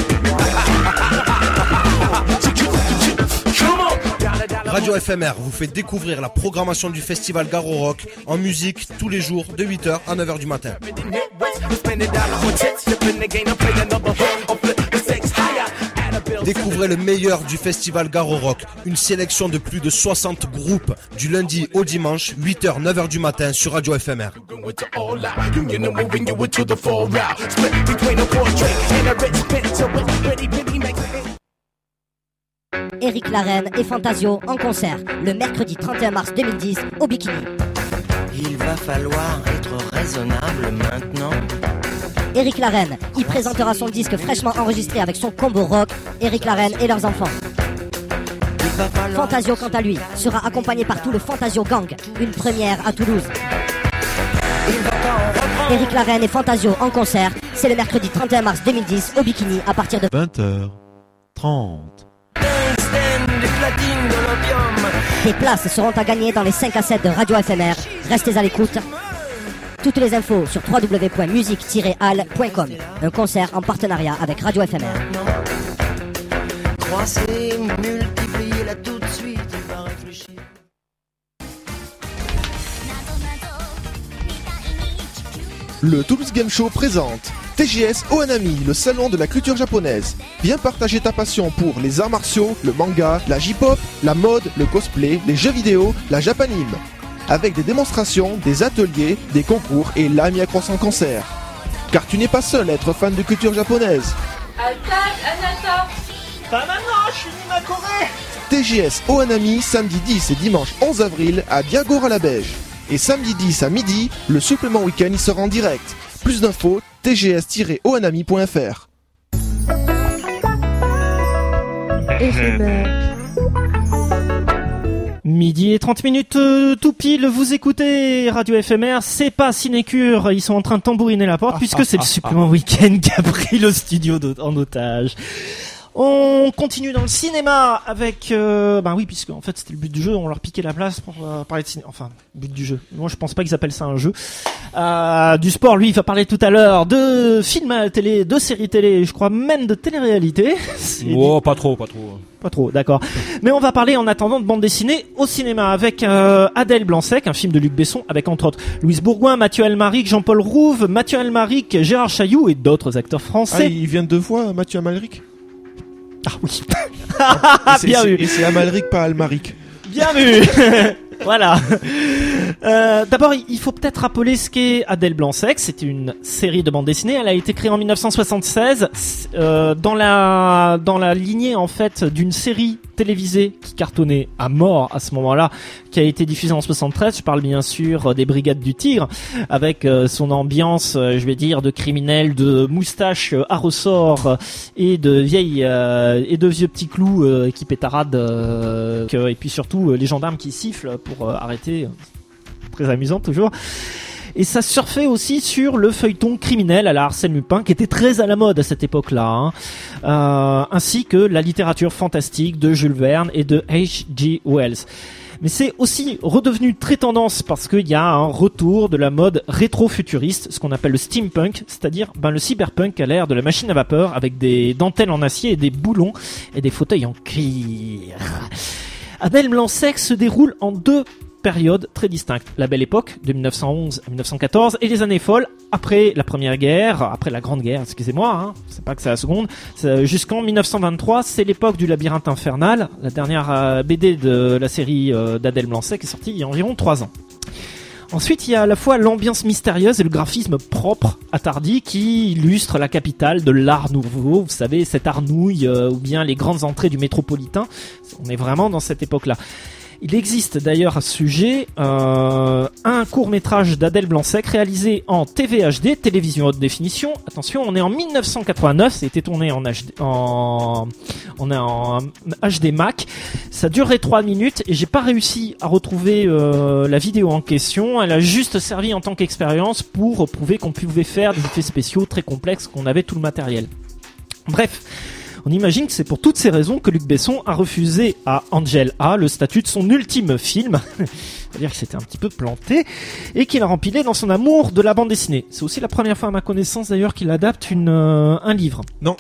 Radio F M R vous fait découvrir la programmation du festival Garo Rock en musique tous les jours de huit heures à neuf heures du matin. Découvrez le meilleur du festival Garo Rock, une sélection de plus de soixante groupes du lundi au dimanche, huit heures neuf heures du matin sur Radio F M R. Éric Larreine et Fantasio en concert le mercredi trente et un mars deux mille dix au Bikini. Il va falloir être raisonnable maintenant. Éric Larreine y présentera son disque fraîchement enregistré avec son combo rock, Éric Larreine et leurs enfants. Fantasio, quant à lui, sera accompagné par tout le Fantasio Gang, une première à Toulouse. Éric Larreine et Fantasio en concert, c'est le mercredi trente et un mars deux mille dix au Bikini à partir de vingt heures trente. Des places seront à gagner dans les cinq à sept de Radio F M R. Restez à l'écoute. Toutes les infos sur w w w point musique tiret al point com. Un concert en partenariat avec Radio F M R. Croiser, multiplier là tout de suite, il va réfléchir. Le Toulouse Game Show présente T G S Ohanami, le salon de la culture japonaise. Viens partager ta passion pour les arts martiaux, le manga, la J-pop, la mode, le cosplay, les jeux vidéo, la japanime. Avec des démonstrations, des ateliers, des concours et l'Ami Croissant concert. Car tu n'es pas seul à être fan de culture japonaise. Attaque, Anata. Pas maintenant, je suis ma Corée. T G S Ohanami, samedi dix et dimanche onze avril à Diago-à-la-Beige. Et samedi dix à midi, le supplément week-end y sera en direct. Plus d'infos, t g s tiret ohanami point f r. Midi et trente minutes euh, tout pile, vous écoutez Radio F M R, c'est pas Sinécure, ils sont en train de tambouriner la porte puisque c'est le supplément week-end qui a pris le studio en otage. On continue dans le cinéma avec... Euh, ben oui, puisque en fait c'était le but du jeu, on leur piquait la place pour euh, parler de cinéma. Enfin, but du jeu. Moi je pense pas qu'ils appellent ça un jeu. Euh, du sport, lui, il va parler tout à l'heure de films à la télé, de séries télé, je crois même de télé-réalité. Oh, pas trop, pas trop. Pas trop, d'accord. Mais on va parler en attendant de bande dessinée au cinéma avec euh, Adèle Blanc-Sec, un film de Luc Besson, avec entre autres Louise Bourgoin, Mathieu Amalric, Jean-Paul Rouve, Mathieu Amalric, Gérard Chailloux et d'autres acteurs français. Ah, il vient deux fois, Mathieu Amalric. Ah oui. Ah, bien vu. Et c'est Amalric, pas Almaric. Bien vu. Voilà. Euh, d'abord, il faut peut-être rappeler ce qu'est Adèle Blanc-Sec. C'est une série de bande dessinée. Elle a été créée en dix-neuf cent soixante-seize euh, dans la dans la lignée en fait d'une série télévisée qui cartonnait à mort à ce moment-là, qui a été diffusée en soixante-treize. Je parle bien sûr des Brigades du Tigre, avec euh, son ambiance, euh, je vais dire, de criminels, de moustaches euh, à ressort et de vieilles euh, et de vieux petits clous euh, qui pétaradent, euh, que, et puis surtout euh, les gendarmes qui sifflent pour euh, arrêter. Très amusant toujours. Et ça surfait aussi sur le feuilleton criminel à la Arsène Lupin, qui était très à la mode à cette époque-là, hein. euh, ainsi que la littérature fantastique de Jules Verne et de H G Wells. Mais c'est aussi redevenu très tendance parce qu'il y a un retour de la mode rétro-futuriste, ce qu'on appelle le steampunk, c'est-à-dire ben, le cyberpunk à l'ère de la machine à vapeur, avec des dentelles en acier et des boulons et des fauteuils en cuir. Adèle Blanc-Sec se déroule en deux période très distincte. La Belle Époque, de dix-neuf cent onze à dix-neuf cent quatorze, et les années folles, après la Première Guerre, après la Grande Guerre, excusez-moi, hein, c'est pas que c'est la seconde, c'est jusqu'en dix-neuf cent vingt-trois, c'est l'époque du Labyrinthe Infernal, la dernière euh, B D de la série euh, d'Adèle Blanc-Sec est sortie il y a environ trois ans. Ensuite, il y a à la fois l'ambiance mystérieuse et le graphisme propre, attardi, qui illustre la capitale de l'art nouveau, vous savez, cette art nouille, euh, ou bien les grandes entrées du métropolitain, on est vraiment dans cette époque-là. Il existe d'ailleurs à ce sujet euh, un court-métrage d'Adèle Blanc-Sec réalisé en T V H D, télévision haute définition. Attention, on est en mille neuf cent quatre-vingt-neuf, ça a été tourné en H D, en, on est en H D Mac. Ça durerait trois minutes et j'ai pas réussi à retrouver euh, la vidéo en question. Elle a juste servi en tant qu'expérience pour prouver qu'on pouvait faire des effets spéciaux très complexes, qu'on avait tout le matériel. Bref. On imagine que c'est pour toutes ces raisons que Luc Besson a refusé à Angel A le statut de son ultime film, c'est-à-dire qu'il s'était un petit peu planté, et qu'il a rempilé dans son amour de la bande dessinée. C'est aussi la première fois à ma connaissance d'ailleurs qu'il adapte une, euh, un livre. Non.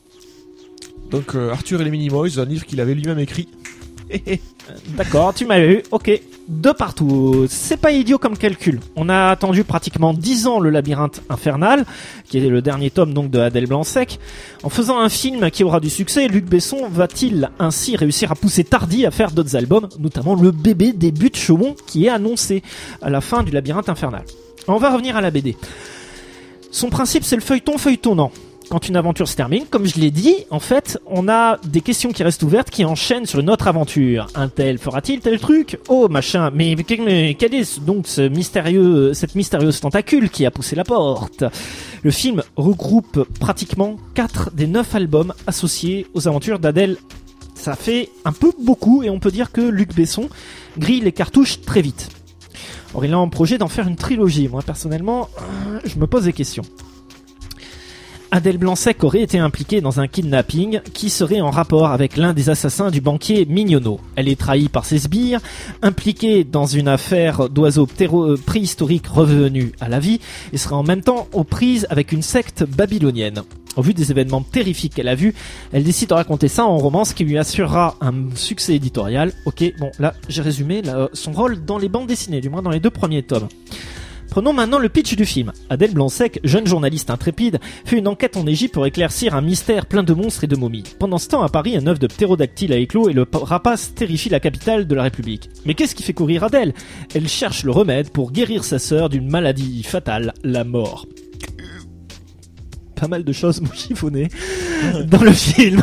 Donc euh, Arthur et les Minimoys, un livre qu'il avait lui-même écrit. D'accord, tu m'as eu, ok. De partout, c'est pas idiot comme calcul. On a attendu pratiquement dix ans le Labyrinthe Infernal, qui est le dernier tome donc de Adèle Blanc-Sec. En faisant un film qui aura du succès, Luc Besson va-t-il ainsi réussir à pousser Tardy à faire d'autres albums, notamment le bébé des buts Chaumont qui est annoncé à la fin du Labyrinthe Infernal. On va revenir à la B D. Son principe, c'est le feuilleton feuilletonnant. Quand une aventure se termine, comme je l'ai dit, en fait, on a des questions qui restent ouvertes qui enchaînent sur une autre aventure. Un tel fera-t-il tel truc ? Oh, machin, mais, mais quel est donc ce mystérieux, cette mystérieuse tentacule qui a poussé la porte ? Le film regroupe pratiquement quatre des neuf albums associés aux aventures d'Adèle. Ça fait un peu beaucoup et on peut dire que Luc Besson grille les cartouches très vite. Or, il a en projet d'en faire une trilogie. Moi, personnellement, je me pose des questions. Adèle Blanc-Sec aurait été impliquée dans un kidnapping qui serait en rapport avec l'un des assassins du banquier Mignonneau. Elle est trahie par ses sbires, impliquée dans une affaire d'oiseaux ptéro- préhistoriques revenus à la vie et serait en même temps aux prises avec une secte babylonienne. Au vu des événements terrifiques qu'elle a vus, elle décide de raconter ça en romance qui lui assurera un succès éditorial. Ok, bon là j'ai résumé là, son rôle dans les bandes dessinées, du moins dans les deux premiers tomes. Prenons maintenant le pitch du film. Adèle Blanc-Sec, jeune journaliste intrépide, fait une enquête en Égypte pour éclaircir un mystère plein de monstres et de momies. Pendant ce temps, à Paris, un œuf de ptérodactyle a éclos et le rapace terrifie la capitale de la République. Mais qu'est-ce qui fait courir Adèle ? Elle cherche le remède pour guérir sa sœur d'une maladie fatale, la mort. Pas mal de choses m'ont chiffonné dans le film.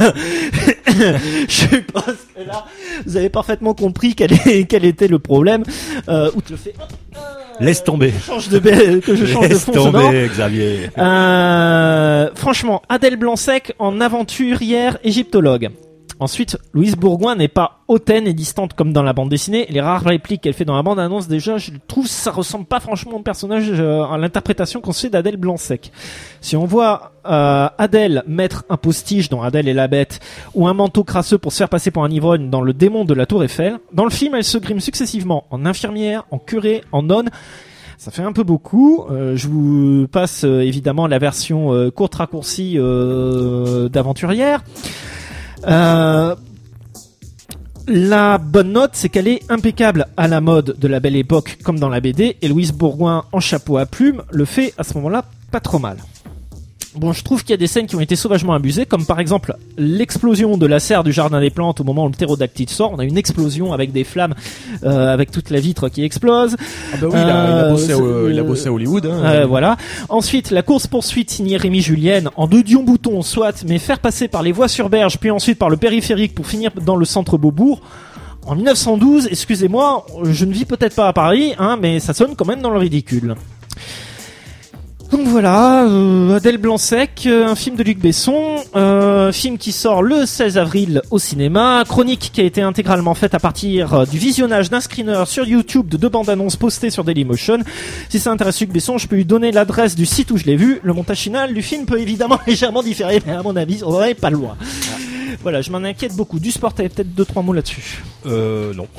Je pense que là, vous avez parfaitement compris quel, est, quel était le problème. Euh, outre le fait... Laisse tomber. Que je change de, b- que je change Laisse de fond sonore. tomber, Xavier. Euh, franchement, Adèle Blanc-Sec en aventurière égyptologue. Ensuite, Louise Bourgoin n'est pas hautaine et distante comme dans la bande dessinée. Les rares répliques qu'elle fait dans la bande annonce, déjà, je trouve que ça ressemble pas franchement au personnage, euh, à l'interprétation qu'on se fait d'Adèle Blanc-Sec. Si on voit euh, Adèle mettre un postiche dans Adèle et la Bête, ou un manteau crasseux pour se faire passer pour un ivrogne dans Le démon de la Tour Eiffel, dans le film, elle se grime successivement en infirmière, en curé, en nonne. Ça fait un peu beaucoup. Euh, je vous passe euh, évidemment la version euh, courte raccourcie euh, d'aventurière. Euh, la bonne note, c'est qu'elle est impeccable à la mode de la belle époque comme dans la B D, et Louise Bourgoin en chapeau à plumes le fait à ce moment-là pas trop mal. Bon, je trouve qu'il y a des scènes qui ont été sauvagement abusées, comme par exemple l'explosion de la serre du jardin des plantes au moment où le ptérodactyle sort. On a une explosion avec des flammes, euh, avec toute la vitre qui explose. Ah bah oui, euh, il, a, il, a bossé au, euh, il a bossé à Hollywood. Hein, euh, voilà. Ensuite, la course-poursuite signée Rémi Julienne en deux Dion-Bouton, soit, mais faire passer par les voies sur berge, puis ensuite par le périphérique pour finir dans le centre Beaubourg. En mille neuf cent douze, excusez-moi, je ne vis peut-être pas à Paris, hein, mais ça sonne quand même dans le ridicule. Donc voilà, euh, Adèle Blanc-Sec, euh, un film de Luc Besson, euh, film qui sort le seize avril au cinéma, chronique qui a été intégralement faite à partir euh, du visionnage d'un screener sur YouTube de deux bandes annonces postées sur Dailymotion. Si ça intéresse Luc Besson, je peux lui donner l'adresse du site où je l'ai vu. Le montage final du film peut évidemment légèrement différer, mais à mon avis, on n'est pas loin. Voilà, je m'en inquiète beaucoup. Du sport, t'avais peut-être deux trois mots là-dessus. Euh, non.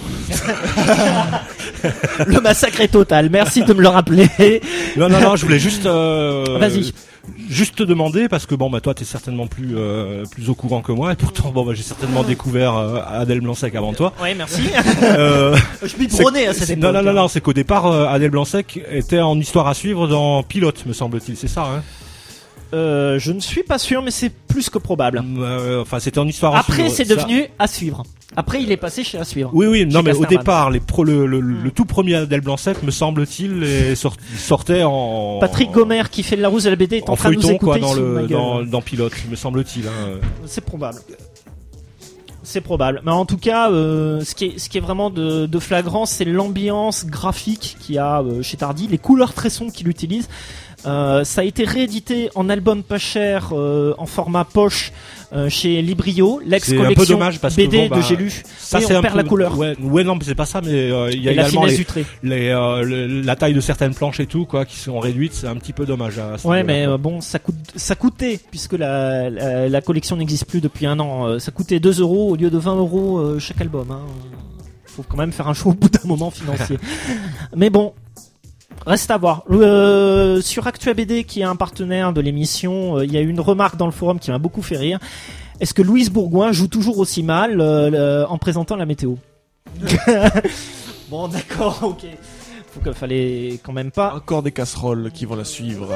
Le massacre est total. Merci de me le rappeler. Non, non, non, je voulais juste. Euh, Vas-y. Juste te demander parce que bon bah toi t'es certainement plus euh, plus au courant que moi et pourtant bon bah j'ai certainement découvert euh, Adèle Blanc-Sec avant toi. Ouais, merci. euh, je biberonnais à cette époque. Non non non non, c'est qu'au départ euh, Adèle Blanc-Sec était en histoire à suivre dans Pilote, me semble-t-il, c'est ça hein. Euh, je ne suis pas sûr, mais c'est plus que probable. Euh, enfin, c'était en histoire à Après, suivre. c'est devenu à suivre. Après, il est passé chez à suivre. Oui, oui, non, mais Casterman. au départ, les pro, le, le, le tout premier Adèle Blanc-Sec, me semble-t-il, est sort, sortait en. Patrick Gomer, qui fait de la Rousse de la B D, est en, en train de nous écouter quoi, dans le dans, dans Pilote, me semble-t-il. Hein. C'est probable. C'est probable. Mais en tout cas, euh, ce qui est, ce qui est vraiment de, de flagrant, c'est l'ambiance graphique qu'il y a euh, chez Tardy, les couleurs très sombres qu'il utilise. Euh, ça a été réédité en album pas cher, euh, en format poche, euh, chez Librio, l'ex-collection B D bon, bah, de J'ai lu. Ça, et c'est on un perd peu, la couleur. Ouais, ouais, non, mais c'est pas ça, mais euh, il y a et également la les, les, euh, le, la taille de certaines planches et tout, quoi, qui sont réduites. C'est un petit peu dommage. À ouais, mais euh, bon, ça coûte, ça coûtait, puisque la, la, la collection n'existe plus depuis un an. Euh, ça coûtait deux euros au lieu de vingt euros euh, chaque album. Hein. Faut quand même faire un choix au bout d'un moment financier. Mais bon. Reste à voir. Euh, sur Actua B D, qui est un partenaire de l'émission, il euh, y a une remarque dans le forum qui m'a beaucoup fait rire. Est-ce que Louise Bourgoin joue toujours aussi mal euh, le, en présentant la météo? Bon, d'accord, ok. Faut qu'il fallait quand même pas. Encore des casseroles qui vont la suivre.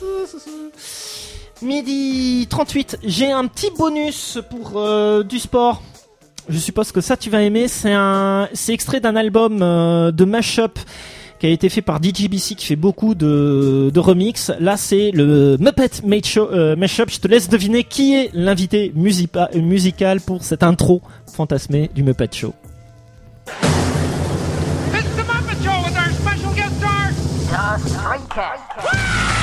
Midi trente-huit, j'ai un petit bonus pour euh, du sport. Je suppose que ça tu vas aimer. C'est un, c'est extrait d'un album euh, de mashup qui a été fait par D J B C, qui fait beaucoup de, de remix. Là, c'est le Muppet Mashup. Euh, Mashup. Je te laisse deviner qui est l'invité musipa- musical pour cette intro fantasmée du Muppet Show. It's the Muppet Show with our special guest star, the Stray Cat.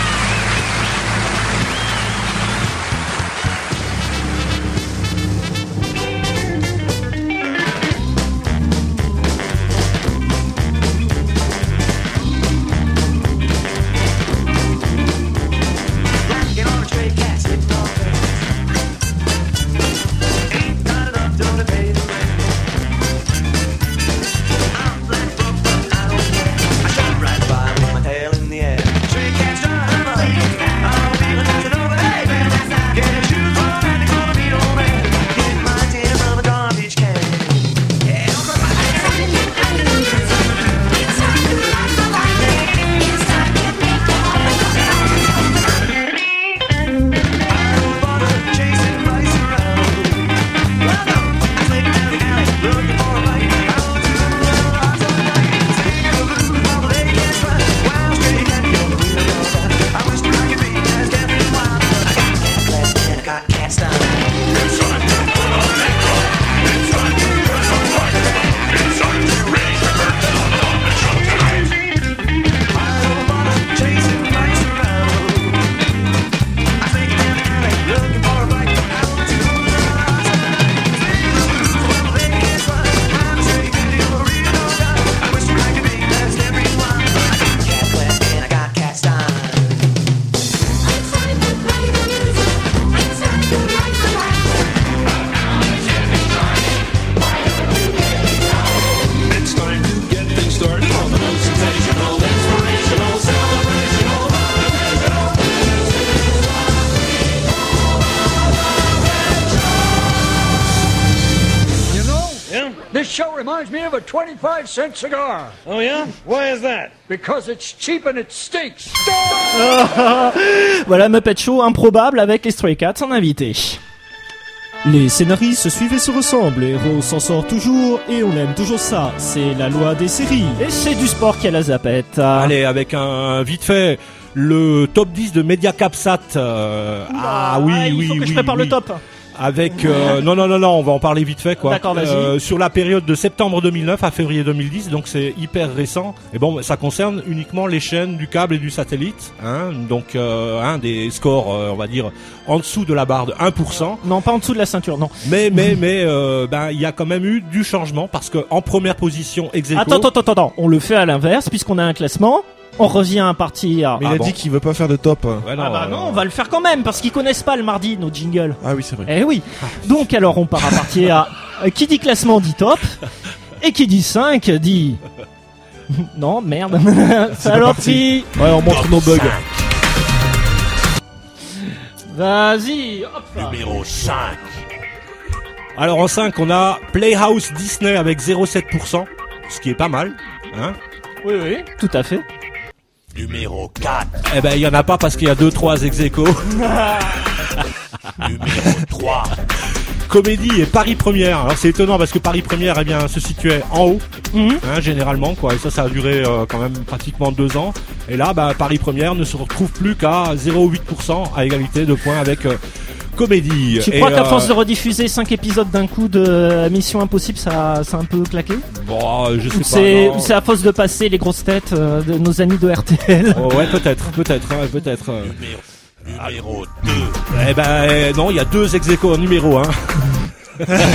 This show reminds me of a twenty-five cent cigar. Oh yeah? Why is that? Because it's cheap and it stinks. Voilà, Muppet Show improbable avec les Stray Cats en invité. Les scénaristes se suivent et se ressemblent, les héros s'en sortent toujours et on aime toujours ça. C'est la loi des séries. Et c'est du sport qui a la zapette. Allez, avec un vite fait, le top dix de Mediacapsat. Euh, ah oui, il oui, faut que oui, je prépare oui. le top. Avec euh, non non non non, on va en parler vite fait quoi. D'accord, vas-y. Euh, sur la période de septembre deux mille neuf à février deux mille dix, donc c'est hyper récent. Et bon, ça concerne uniquement les chaînes du câble et du satellite, hein. Donc euh, hein, des scores, euh, on va dire en dessous de la barre de un pour cent. Non, pas en dessous de la ceinture, non. Mais mais mais euh, ben il y a quand même eu du changement parce que en première position ex aequo. Attends attends attends attends, on le fait à l'inverse puisqu'on a un classement. On revient à partir. Mais il ah a bon. dit qu'il veut pas faire de top. Ouais, non, ah bah euh, non, on va le faire quand même parce qu'ils connaissent pas le mardi nos jingles. Ah oui, c'est vrai. Eh oui. Donc alors on part à partir à euh, qui dit classement dit top et qui dit cinq dit non, merde. Saloperie. Ouais, on montre nos bugs. Vas-y, hop. Numéro cinq. Alors en cinq, on a Playhouse Disney avec zéro virgule sept pour cent, ce qui est pas mal, hein. Oui oui, tout à fait. Numéro quatre. Eh ben, il y en a pas parce qu'il y a deux trois ex aequo. Numéro trois. Comédie et Paris Première. Alors c'est étonnant parce que Paris Première, eh bien, se situait en haut, mmh. hein, généralement, quoi. Et ça, ça a duré euh, quand même pratiquement deux ans. Et là, bah, Paris Première ne se retrouve plus qu'à zéro virgule huit pour cent à égalité de points avec euh, comédie. Tu Et crois qu'à euh, force de rediffuser cinq épisodes d'un coup de Mission Impossible, ça, ça a un peu claqué? Bon, je sais Ou pas. c'est, non. ou c'est à force de passer les grosses têtes euh, de nos amis de R T L? Oh, ouais, peut-être, peut-être, hein, peut-être. euh. Numéro deux. Eh ben euh, non, il y a deux ex-aequo en numéro un. Et allez,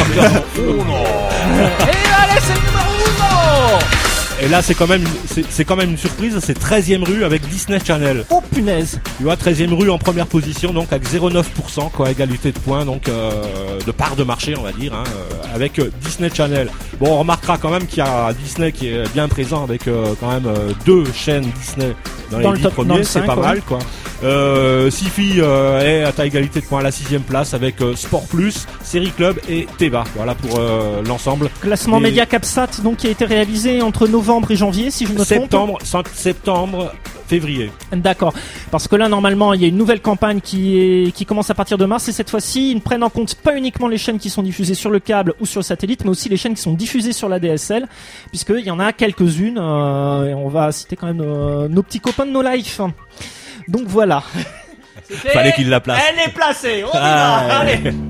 c'est le numéro uno! Et là, c'est quand même, c'est, c'est quand même une surprise. C'est treizième rue avec Disney Channel. Oh punaise! Tu vois, treizième rue en première position, donc avec zéro virgule neuf pour cent, quoi, égalité de points, donc euh, de part de marché, on va dire, hein, euh, avec euh, Disney Channel. Bon, on remarquera quand même qu'il y a Disney qui est bien présent avec euh, quand même euh, deux chaînes Disney dans, Dans les le dix top- premiers, dans le c'est cinq, pas ouais. mal, quoi. Euh, Sifi euh, est à égalité de points à la sixième place avec euh, Sport Plus, Série Club et Teva. Voilà pour euh, l'ensemble. Classement Et Média Capsat, donc, qui a été réalisé entre novembre et janvier, si je me trompe. septembre, septembre, février. D'accord. Parce que là, normalement, il y a une nouvelle campagne qui est, qui commence à partir de mars, et cette fois-ci, ils ne prennent en compte pas uniquement les chaînes qui sont diffusées sur le câble ou sur le satellite, mais aussi les chaînes qui sont diffusées sur la D S L, puisqu'il y en a quelques-unes, euh, et on va citer quand même euh, nos petits copains de No Life. Donc voilà. Fallait qu'il la place. Elle est placée. On y Ah, va. ouais. Allez.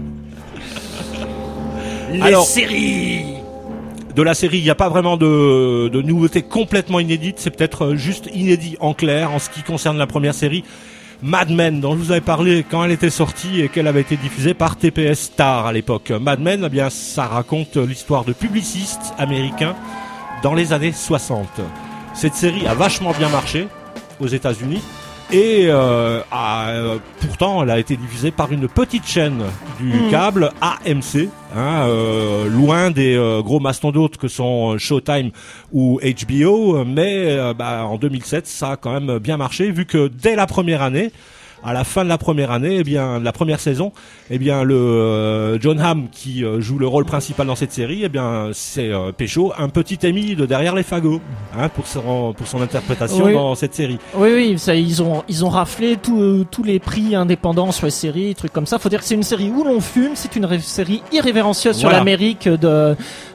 Les Alors, séries. De la série, il n'y a pas vraiment de, de nouveautés complètement inédites. C'est peut-être juste inédit en clair en ce qui concerne la première série. Mad Men, dont je vous avais parlé quand elle était sortie et qu'elle avait été diffusée par T P S Star à l'époque. Mad Men, eh bien, ça raconte l'histoire de publicistes américains dans les années soixante. Cette série a vachement bien marché aux États-Unis et euh, a, euh, pourtant elle a été diffusée par une petite chaîne du mmh. câble A M C, hein, euh, loin des euh, gros mastodontes que sont Showtime ou H B O, mais euh, bah, en deux mille sept ça a quand même bien marché vu que dès la première année, à la fin de la première année, eh bien, la première saison, eh bien, le euh, John Hamm qui euh, joue le rôle principal dans cette série, eh bien, c'est euh, Pécho, un petit ami de derrière les fagots, hein, pour son pour son interprétation oui. dans cette série. Oui, oui, ça, ils ont ils ont raflé tous euh, tous les prix indépendants sur les séries, trucs comme ça. Faut dire que c'est une série où l'on fume, c'est une ré- série irrévérencieuse sur Voilà. l'Amérique de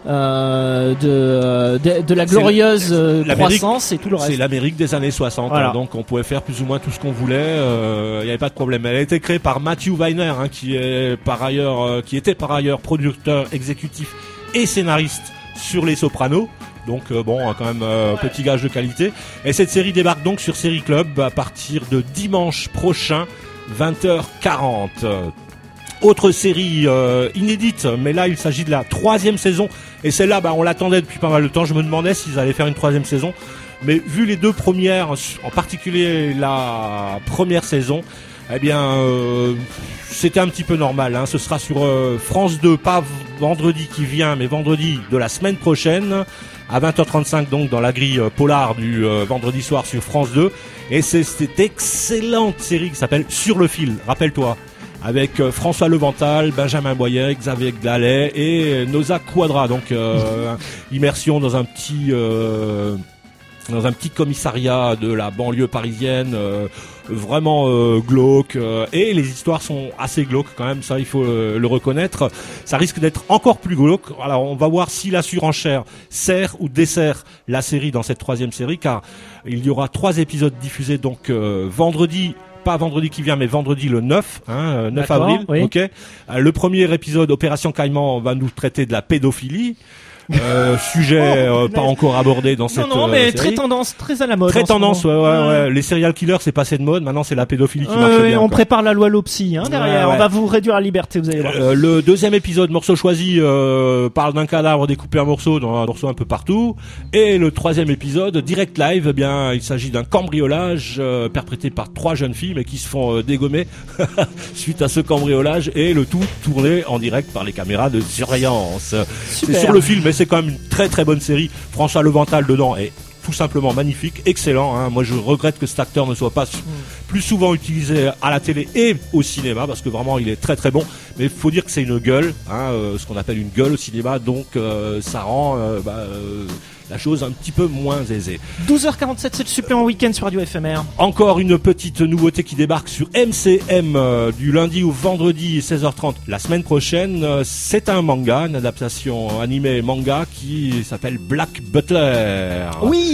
euh, de, de de la glorieuse euh, croissance et tout le reste. C'est l'Amérique des années soixante, Voilà. hein, donc on pouvait faire plus ou moins tout ce qu'on voulait. Euh, il n'y avait pas de problème. Elle a été créée par Matthew Weiner, hein, qui est par ailleurs, euh, qui était par ailleurs producteur exécutif et scénariste sur Les Sopranos. Donc euh, bon, quand même euh, petit gage de qualité. Et cette série débarque donc sur Série Club à partir de dimanche prochain, vingt heures quarante. Autre série euh, inédite, mais là il s'agit de la troisième saison. Et celle-là, bah, on l'attendait depuis pas mal de temps. Je me demandais s'ils allaient faire une troisième saison. Mais vu les deux premières, en particulier la première saison, eh bien, euh, c'était un petit peu normal. Hein. Ce sera sur euh, France deux, pas vendredi qui vient, mais vendredi de la semaine prochaine, à vingt heures trente-cinq, donc dans la grille euh, polar du euh, vendredi soir sur France deux. Et c'est cette excellente série qui s'appelle Sur le fil, rappelle-toi. Avec euh, François Levental, Benjamin Boyer, Xavier Glalet et euh, Noza Quadra. Donc, euh, immersion dans un petit... Euh, dans un petit commissariat de la banlieue parisienne, euh, vraiment euh, glauque, euh, et les histoires sont assez glauques quand même, ça il faut euh, le reconnaître. Ça risque d'être encore plus glauque. Alors on va voir si la surenchère sert ou dessert la série dans cette troisième série, car il y aura trois épisodes diffusés donc euh, vendredi. Pas vendredi qui vient, mais vendredi le neuf, hein, neuf avril. Oui. Ok. Euh, le premier épisode, Opération Caïman, va nous traiter de la pédophilie. Euh, sujet euh, pas encore abordé dans cette non, non, mais euh, très série. tendance, très à la mode. Très en ce tendance, ouais, ouais, moment. ouais. Les serial killers, c'est passé de mode. Maintenant, c'est la pédophilie qui Ouais, marche ouais, bien. on quoi. prépare la loi Lopsy, hein, derrière. Ouais, ouais. On va vous réduire la liberté, vous allez voir. Euh, le deuxième épisode, morceau choisi, euh, parle d'un cadavre découpé en morceaux, dans un morceau un peu partout. Et le troisième épisode, direct live, eh bien, il s'agit d'un cambriolage euh, perpétré par trois jeunes filles, mais qui se font euh, dégommer suite à ce cambriolage, et le tout tourné en direct par les caméras de surveillance. Super. C'est sur le film, mais c'est quand même une très très bonne série. François Levental dedans est tout simplement magnifique, excellent. Hein. Moi, je regrette que cet acteur ne soit pas mm. plus souvent utilisé à la télé et au cinéma, parce que vraiment, il est très très bon. Mais il faut dire que c'est une gueule, hein, euh, ce qu'on appelle une gueule au cinéma, donc euh, ça rend euh, bah, euh, la chose un petit peu moins aisée. douze heures quarante-sept, c'est le supplément week-end sur Radio F M R. Encore une petite nouveauté qui débarque sur M C M euh, du lundi au vendredi seize heures trente la semaine prochaine. Euh, c'est un manga, une adaptation animée manga qui s'appelle Black Butler. Oui,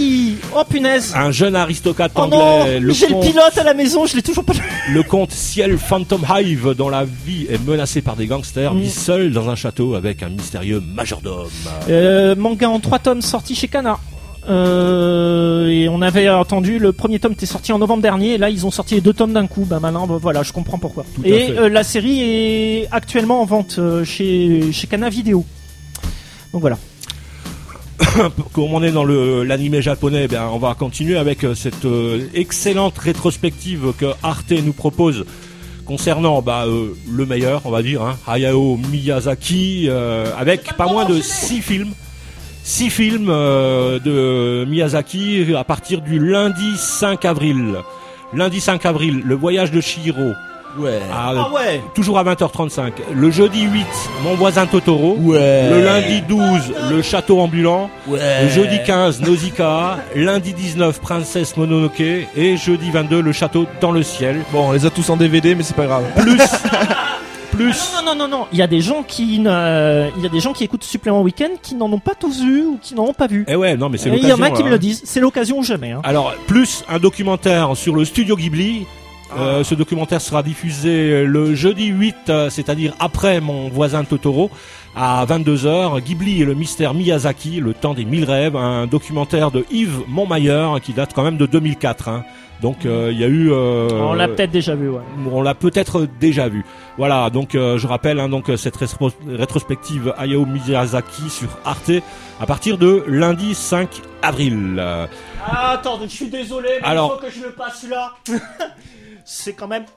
Oh punaise. Un jeune aristocrate oh anglais. Non, le j'ai comte, le pilote à la maison, je l'ai toujours pas lu. Le comte Ciel Phantom Hive, dont la vie est menacée par des gangsters, Mm. vit seul dans un château avec un mystérieux majordome. Euh, manga en trois tomes sorti chez Kana. Euh, et on avait attendu, le premier tome était sorti en novembre dernier, et là ils ont sorti les deux tomes d'un coup. Bah maintenant, bah, voilà, je comprends pourquoi. Tout à et fait. euh, la série est actuellement en vente euh, chez chez Kana Vidéo. Donc voilà. Comme on est dans le l'animé japonais, eh bien on va continuer avec euh, cette euh, excellente rétrospective que Arte nous propose concernant bah, euh, le meilleur, on va dire, hein, Hayao Miyazaki, euh, avec pas moins de six films. Six films euh, de Miyazaki à partir du lundi cinq avril. Lundi cinq avril, Le Voyage de Chihiro. Ouais. À, Ah ouais. Toujours à vingt heures trente-cinq. Le jeudi huit, Mon voisin Totoro. Ouais. Le lundi douze, Le Château ambulant. Ouais. Le jeudi quinze, Nausicaa. Lundi dix-neuf, Princesse Mononoke. Et jeudi vingt-deux, Le Château dans le ciel. Bon, on les a tous en D V D, mais c'est pas grave. Plus. Plus. Non, non, non, non, il y a des gens qui, ne- il y a des gens qui écoutent Supplément Week-end qui n'en ont pas tous vu ou qui n'en ont pas vu. Eh ouais, non, mais c'est Et il l'occasion. y en a qui là, me le hein. disent, c'est l'occasion ou jamais. Hein. Alors, plus un documentaire sur le studio Ghibli. Euh, ce documentaire sera diffusé le jeudi huit, euh, c'est-à-dire après Mon voisin Totoro, à vingt-deux heures. Ghibli et le mystère Miyazaki, Le temps des mille rêves, un documentaire de Yves Montmailleur qui date quand même de deux mille quatre. Hein. Donc il euh, y a eu... Euh, On l'a peut-être déjà vu, ouais. On l'a peut-être déjà vu. Voilà, donc euh, je rappelle hein, donc cette rétro- rétrospective Hayao Miyazaki sur Arte à partir de lundi cinq avril. Euh, Ah, attends, je suis désolé, mais Alors- il faut que je le passe là. C'est quand même...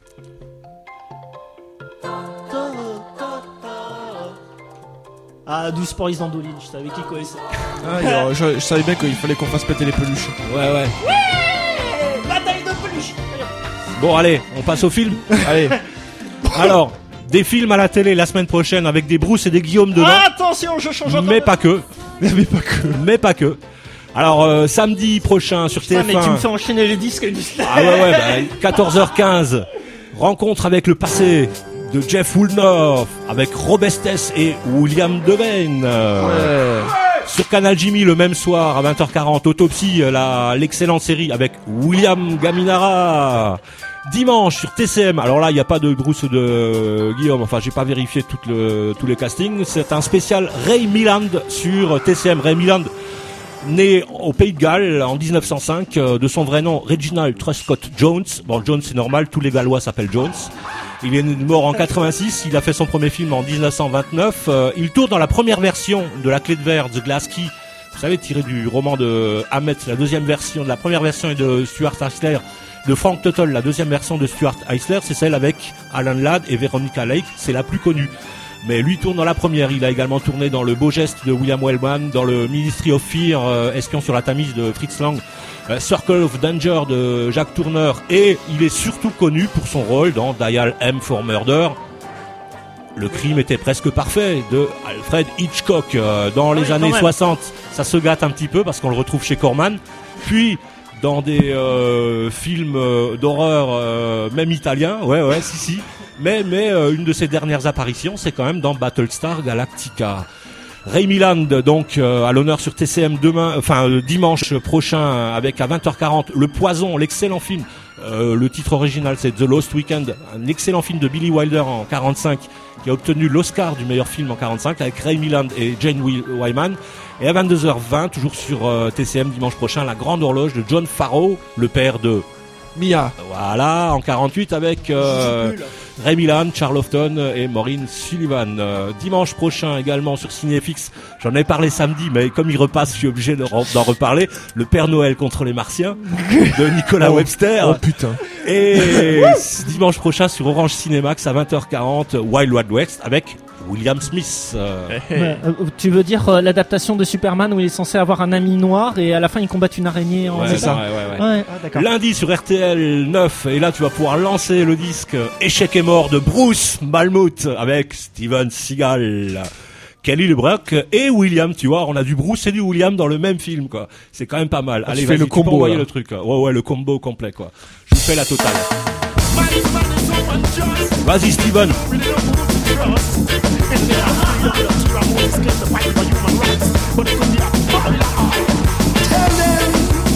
Ah, douze pour Isandoline, je savais qui connaissait. Ah, alors, je, je savais bien qu'il fallait qu'on fasse péter les peluches. ouais, ouais. Ouais, bataille de peluche. Bon, allez, on passe au film. Allez. Alors, des films à la télé la semaine prochaine avec des Bruce et des Guillaume dedans. Ah, attention, je change encore. mais pas que. Mais pas que. Mais pas que. Alors, euh, samedi prochain sur T F un. Ah, mais tu me fais enchaîner les disques et du Ah ouais, ouais, bah, quatorze heures quinze. Rencontre avec le passé de Jeff Woolnough avec Robestes et William Devane. Ouais. Sur Canal Jimmy le même soir à vingt heures quarante, Autopsie, la, l'excellente série avec William Gaminara. Dimanche sur T C M, alors là il n'y a pas de Bruce de Guillaume, enfin j'ai pas vérifié tout le, tous les castings, c'est un spécial Ray Milland sur T C M. Ray Milland, né au Pays de Galles en dix-neuf cent cinq, euh, de son vrai nom Reginald Truscott Jones. Bon, Jones c'est normal, tous les Gallois s'appellent Jones. Il est mort en quatre-vingt-six, il a fait son premier film en dix-neuf cent vingt-neuf. Euh, il tourne dans la première version de La Clé de verre, The Glass Key. Vous savez, tiré du roman de Hammett, la deuxième version, de la première version est de Stuart Eisler, de Frank Tuttle, la deuxième version de Stuart Eisler, c'est celle avec Alan Ladd et Veronica Lake, c'est la plus connue. Mais lui tourne dans la première, il a également tourné dans Le Beau Geste de William Wellman, dans le Ministry of Fear, euh, Espion sur la Tamise de Fritz Lang, euh, Circle of Danger de Jacques Tourneur, et il est surtout connu pour son rôle dans Dial M for Murder. Le crime était presque parfait de Alfred Hitchcock. Euh, dans les Oui, années quand même. soixante, ça se gâte un petit peu parce qu'on le retrouve chez Corman. Puis dans des euh, films euh, d'horreur, euh, même italiens, ouais, ouais, si, si. Mais, mais euh, une de ses dernières apparitions, c'est quand même dans Battlestar Galactica. Ray Milland, donc euh, à l'honneur sur T C M demain, enfin euh, dimanche prochain, avec à vingt heures quarante Le Poison, l'excellent film. Euh, le titre original c'est The Lost Weekend, un excellent film de Billy Wilder en quarante-cinq qui a obtenu l'Oscar du meilleur film en quarante-cinq avec Ray Milland et Jane Wyman. Et à vingt-deux heures vingt, toujours sur euh, T C M dimanche prochain, La Grande Horloge de John Farrow, le père de Mia. Voilà, en quarante-huit avec euh, Ray Milland, Charlton et Maureen Sullivan. Euh, dimanche prochain également sur Cinéfix, j'en ai parlé samedi, mais comme il repasse, je suis obligé de re- d'en reparler. Le Père Noël contre les Martiens de Nicolas Oh, Webster. oh, putain. Et dimanche prochain sur Orange Cinémax à vingt heures quarante, Wild Wild West avec William Smith. Euh, Ouais, euh, tu veux dire euh, l'adaptation de Superman où il est censé avoir un ami noir et à la fin il combat une araignée en Ouais, c'est ça ouais, ouais, ouais. Ouais, ah, d'accord. Lundi sur R T L neuf, et là tu vas pouvoir lancer le disque Échec et mort de Bruce Malmuth avec Steven Seagal, Kelly LeBrock et William. Tu vois, on a du Bruce et du William dans le même film, quoi. C'est quand même pas mal. Ah, Allez, tu fais vas-y, le tu peux combo, envoyer là. le truc. Ouais, ouais, le combo complet, quoi. Je vous fais la totale. Vas-y, Steven. Tell them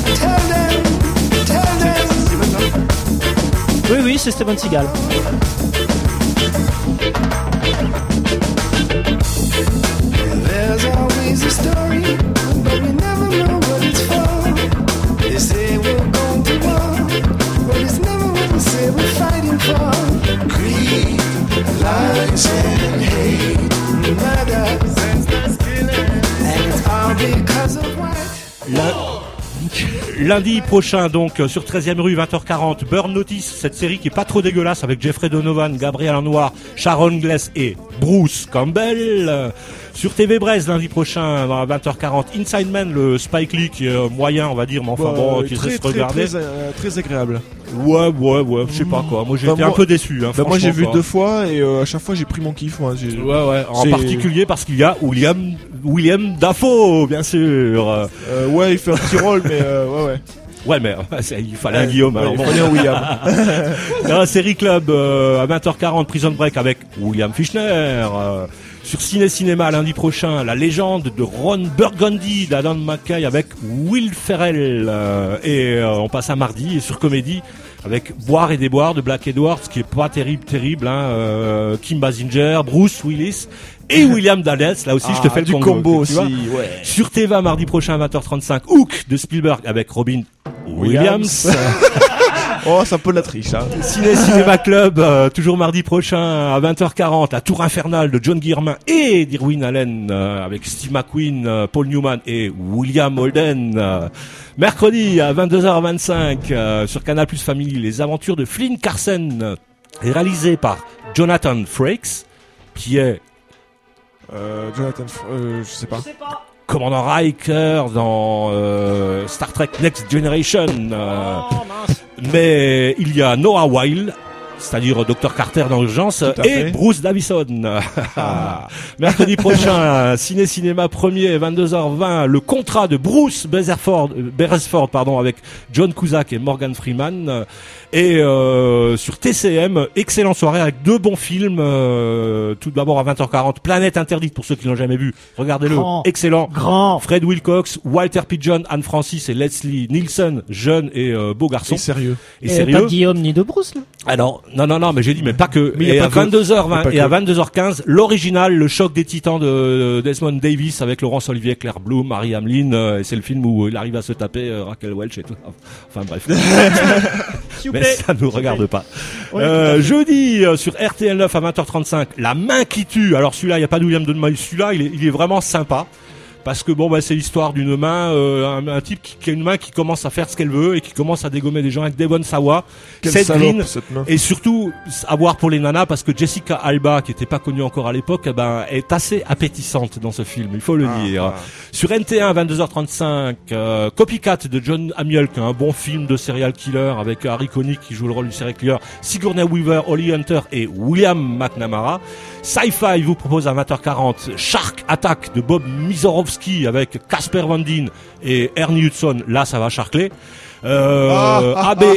Oui, oui, c'est Steven Seagal. There's always a story, but we never know what it's for. They say we're going to war, but it's never what we say we're fighting for. Greed, lies and hate, murder, senseless killing, and it's all because of what? La... Lundi prochain, donc, sur treizième rue, vingt heures quarante, Burn Notice, cette série qui est pas trop dégueulasse avec Jeffrey Donovan, Gabriel Anwar, Sharon Gless et Bruce Campbell. Sur T V Brest, lundi prochain, à vingt heures quarante, Inside Man, le Spike Lee qui est moyen, on va dire, mais enfin bah, bon, qui très, reste très, regardé. Très, euh, très agréable. Ouais, ouais, ouais, je sais pas quoi. Moi j'ai bah, été moi, un peu déçu. Hein, bah moi j'ai vu quoi. deux fois et euh, à chaque fois j'ai pris mon kiff. Moi, j'ai... Ouais, ouais. En c'est... particulier parce qu'il y a William, William Dafoe, bien sûr. Euh, ouais, il fait un petit rôle, mais euh, ouais, ouais. Ouais, mais il fallait un Guillaume. Ouais, Alors il bon. fallait un William. Dans la série Club euh, à vingt heures quarante, Prison Break avec William Fichtner. Euh, sur Ciné Cinéma lundi prochain, la légende de Ron Burgundy d'Adam McKay avec Will Ferrell. Euh, et euh, on passe à mardi et sur Comédie avec Boire et déboire de Black Edwards, qui est pas terrible, terrible. Hein, euh, Kim Basinger, Bruce Willis. Et William Daniels, là aussi, ah, je te fais le du combo, combo aussi. Ouais. Sur T V A, mardi prochain à vingt heures trente-cinq, Hook de Spielberg avec Robin Williams. Williams. Oh, c'est un peu de la triche, hein. Ciné Cinéma Club, euh, toujours mardi prochain à vingt heures quarante, La Tour Infernale de John Guillermin et d'Irwin Allen, euh, avec Steve McQueen, euh, Paul Newman et William Holden. Euh, mercredi à vingt-deux heures vingt-cinq, euh, sur Canal Plus Family, Les Aventures de Flynn Carson, euh, réalisé par Jonathan Frakes, qui est Euh, Jonathan, euh, je sais pas. Je sais pas. Commandant Riker dans euh, Star Trek Next Generation. Euh, oh, mince. Mais il y a Noah Weil, c'est-à-dire Docteur Carter dans l'urgence, et fait. Bruce Davison. Ah. Mercredi prochain, Ciné Cinéma premier, vingt-deux heures vingt, Le Contrat de Bruce Beresford, Beresford pardon, avec John Cusack et Morgan Freeman. Et euh, sur T C M, excellente soirée avec deux bons films. Euh, tout d'abord à vingt heures quarante, Planète Interdite pour ceux qui l'ont jamais vu. Regardez-le, Grand. excellent. Grand. Fred Wilcox, Walter Pidgeon, Anne Francis et Leslie Nielsen, jeune et euh, beau garçon. Et sérieux. Et, et sérieux. pas de Guillaume ni de Bruce là. Alors non non non, mais j'ai dit mais pas que. Mais et pas à que. vingt-deux heures vingt et que. à vingt-deux heures quinze, l'original, Le Choc des Titans de Desmond Davis avec Laurence Olivier, Claire Bloom, Marie Hamlin. Euh, et c'est le film où il arrive à se taper euh, Raquel Welch et tout. Enfin bref. Mais ça nous regarde pas. Ouais, euh, jeudi euh, sur R T L neuf à vingt heures trente-cinq, La Main qui tue. Alors celui-là, il y a pas de William Defoe, celui-là, il est, il est vraiment sympa. Parce que bon bah c'est l'histoire d'une main, euh, un, un type qui, qui a une main qui commence à faire ce qu'elle veut et qui commence à dégommer des gens avec Devon Sawa, Seth Green, et surtout à voir pour les nanas parce que Jessica Alba, qui était pas connue encore à l'époque, eh ben est assez appétissante dans ce film, il faut le ah, dire. Ah. Sur N T un à vingt-deux heures trente-cinq, euh, Copycat de John Amiel, un bon film de serial killer avec Harry Connick qui joue le rôle du serial killer, Sigourney Weaver, Holly Hunter et William McNamara. Sci-Fi vous propose à vingt heures quarante Shark Attack de Bob Mizorowski avec Casper Van Dien et Ernie Hudson. Là, ça va charcler. Euh, ah, A B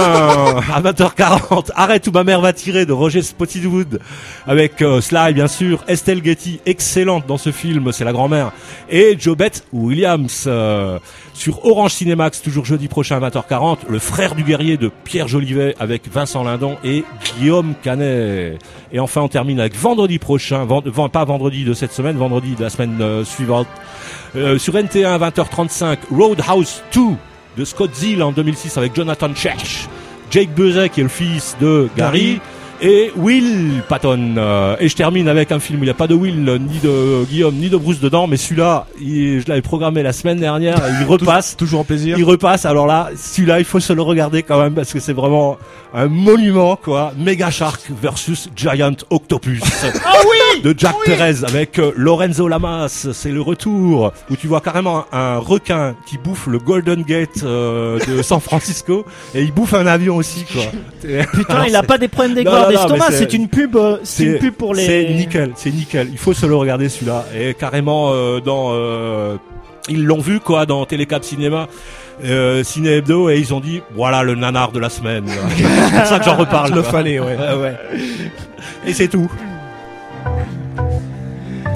un à vingt heures quarante, Arrête où ma mère va tirer de Roger Spottiswoode avec euh, Sly bien sûr, Estelle Getty excellente dans ce film, c'est la grand-mère, et Jobette Williams. Euh, sur Orange Cinémax toujours jeudi prochain à vingt heures quarante, Le Frère du guerrier de Pierre Jolivet avec Vincent Lindon et Guillaume Canet. Et enfin on termine avec vendredi prochain, vend, pas vendredi de cette semaine, vendredi de la semaine euh, suivante, euh, sur N T un à vingt heures trente-cinq, Roadhouse deux de Scott Zeal en deux mille six avec Jonathan Church, Jake Busey qui est le fils de Gary, et Will Patton. Euh, et je termine avec un film où il n'y a pas de Will, ni de Guillaume, ni de Bruce dedans, mais celui-là, il, je l'avais programmé la semaine dernière, et il repasse. Toujours en plaisir. Il repasse, alors là, celui-là, il faut se le regarder quand même, parce que c'est vraiment un monument, quoi. Mega Shark versus Giant Octopus. Ah oui! De Jack oui Perez avec euh, Lorenzo Lamas, c'est le retour, où tu vois carrément un, un requin qui bouffe le Golden Gate euh, de San Francisco, et il bouffe un avion aussi, quoi. Putain, alors, il a pas des problèmes non, d'aigreur non, d'estomac, c'est... c'est une pub, euh, c'est une pub pour les... C'est nickel, c'est nickel, il faut se le regarder celui-là, et carrément euh, dans... Euh, ils l'ont vu, quoi, dans Télécap Cinéma, euh, Ciné Hebdo, et ils ont dit, voilà le nanar de la semaine. C'est pour ça que j'en reparle. Le fallait, ouais. ouais, ouais. Et c'est tout.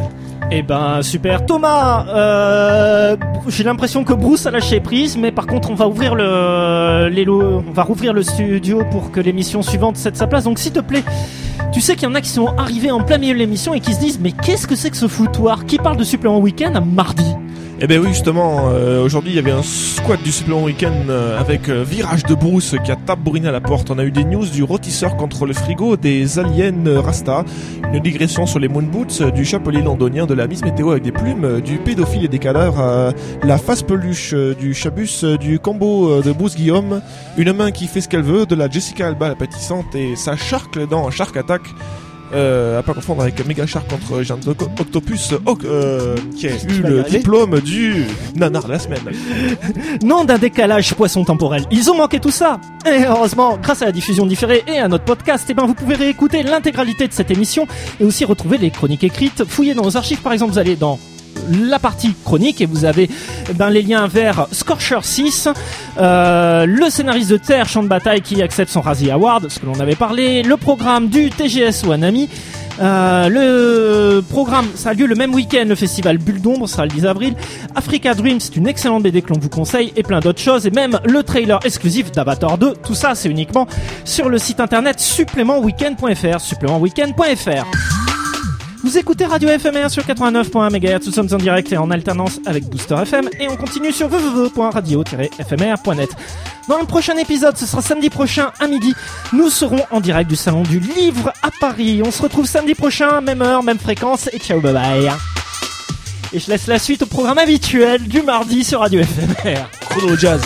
Eh ben super Thomas, euh, j'ai l'impression que Bruce a lâché prise, mais par contre on va ouvrir le, les lots, on va rouvrir le studio pour que l'émission suivante cède sa place. Donc s'il te plaît, tu sais qu'il y en a qui sont arrivés en plein milieu de l'émission et qui se disent mais qu'est-ce que c'est que ce foutoir qui parle de supplément week-end à mardi? Eh ben oui, justement, euh, aujourd'hui il y avait un squat du supplément week-end euh, avec euh, Virage de Bruce qui a tabouriné à la porte. On a eu des news du rôtisseur contre le frigo, des aliens euh, Rasta, une digression sur les moon boots, euh, du chapelier londonien, de la Miss Météo avec des plumes, euh, du pédophile et des cadavres, euh, la face peluche euh, du Chabus, euh, du combo euh, de Bruce Guillaume, une main qui fait ce qu'elle veut, de la Jessica Alba la pâtissante et sa charcle dans Shark Attack. Euh, à pas confondre avec Mega Shark contre Jean Octopus euh, qui a eu le diplôme du nanar de la semaine. Non d'un décalage poisson temporel. Ils ont manqué tout ça. Et heureusement, grâce à la diffusion différée et à notre podcast, eh ben vous pouvez réécouter l'intégralité de cette émission et aussi retrouver les chroniques écrites. Fouillez dans nos archives, par exemple, vous allez dans la partie chronique et vous avez ben, les liens vers Scorcher six, euh, le scénariste de Terre, Champ de Bataille qui accepte son Razzie Award, ce que l'on avait parlé, le programme du T G S Wanami, euh, le programme, ça a lieu le même week-end, le festival Bulle d'Ombre, ça sera le dix avril, Africa Dream, c'est une excellente B D que l'on vous conseille et plein d'autres choses, et même le trailer exclusif d'Avatar deux, tout ça c'est uniquement sur le site internet supplément weekend point f r, supplément weekend point f r. Vous écoutez Radio F M R sur quatre-vingt-neuf virgule un mégahertz, nous sommes en direct et en alternance avec Booster F M et on continue sur w w w point radio tiret f m r point net. Dans le prochain épisode, ce sera samedi prochain à midi, nous serons en direct du salon du livre à Paris. On se retrouve samedi prochain, même heure, même fréquence et ciao bye bye. Et je laisse la suite au programme habituel du mardi sur Radio F M R. Chrono Jazz.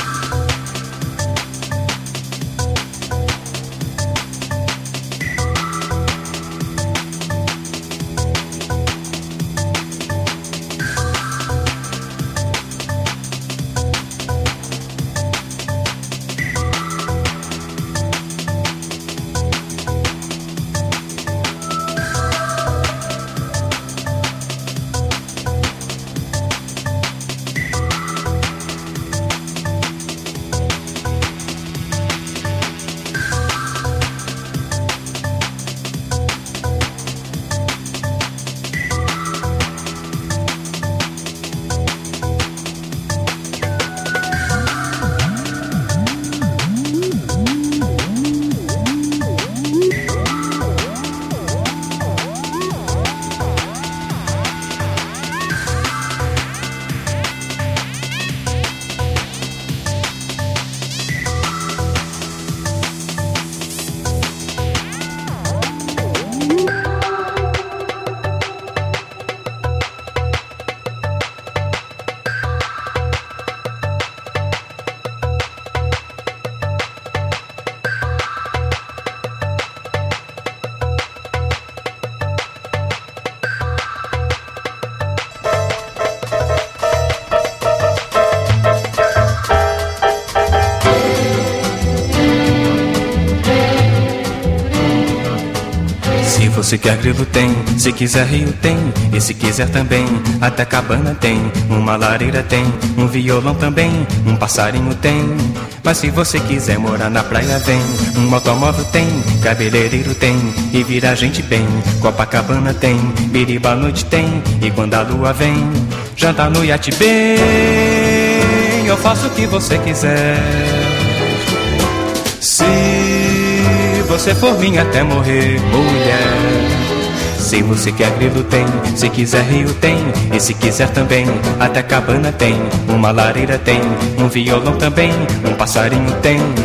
Se quer grilo tem, se quiser rio tem, e se quiser também, até cabana tem, uma lareira tem, um violão também, um passarinho tem. Mas se você quiser morar na praia vem, um automóvel tem, cabeleireiro tem, e vira a gente bem, Copacabana tem, biriba à noite tem, e quando a lua vem, jantar no iate bem, eu faço o que você quiser. Se você for minha até morrer, mulher. Se você quer grilo tem, se quiser rio tem, e se quiser também, até cabana tem, uma lareira tem, um violão também, um passarinho tem.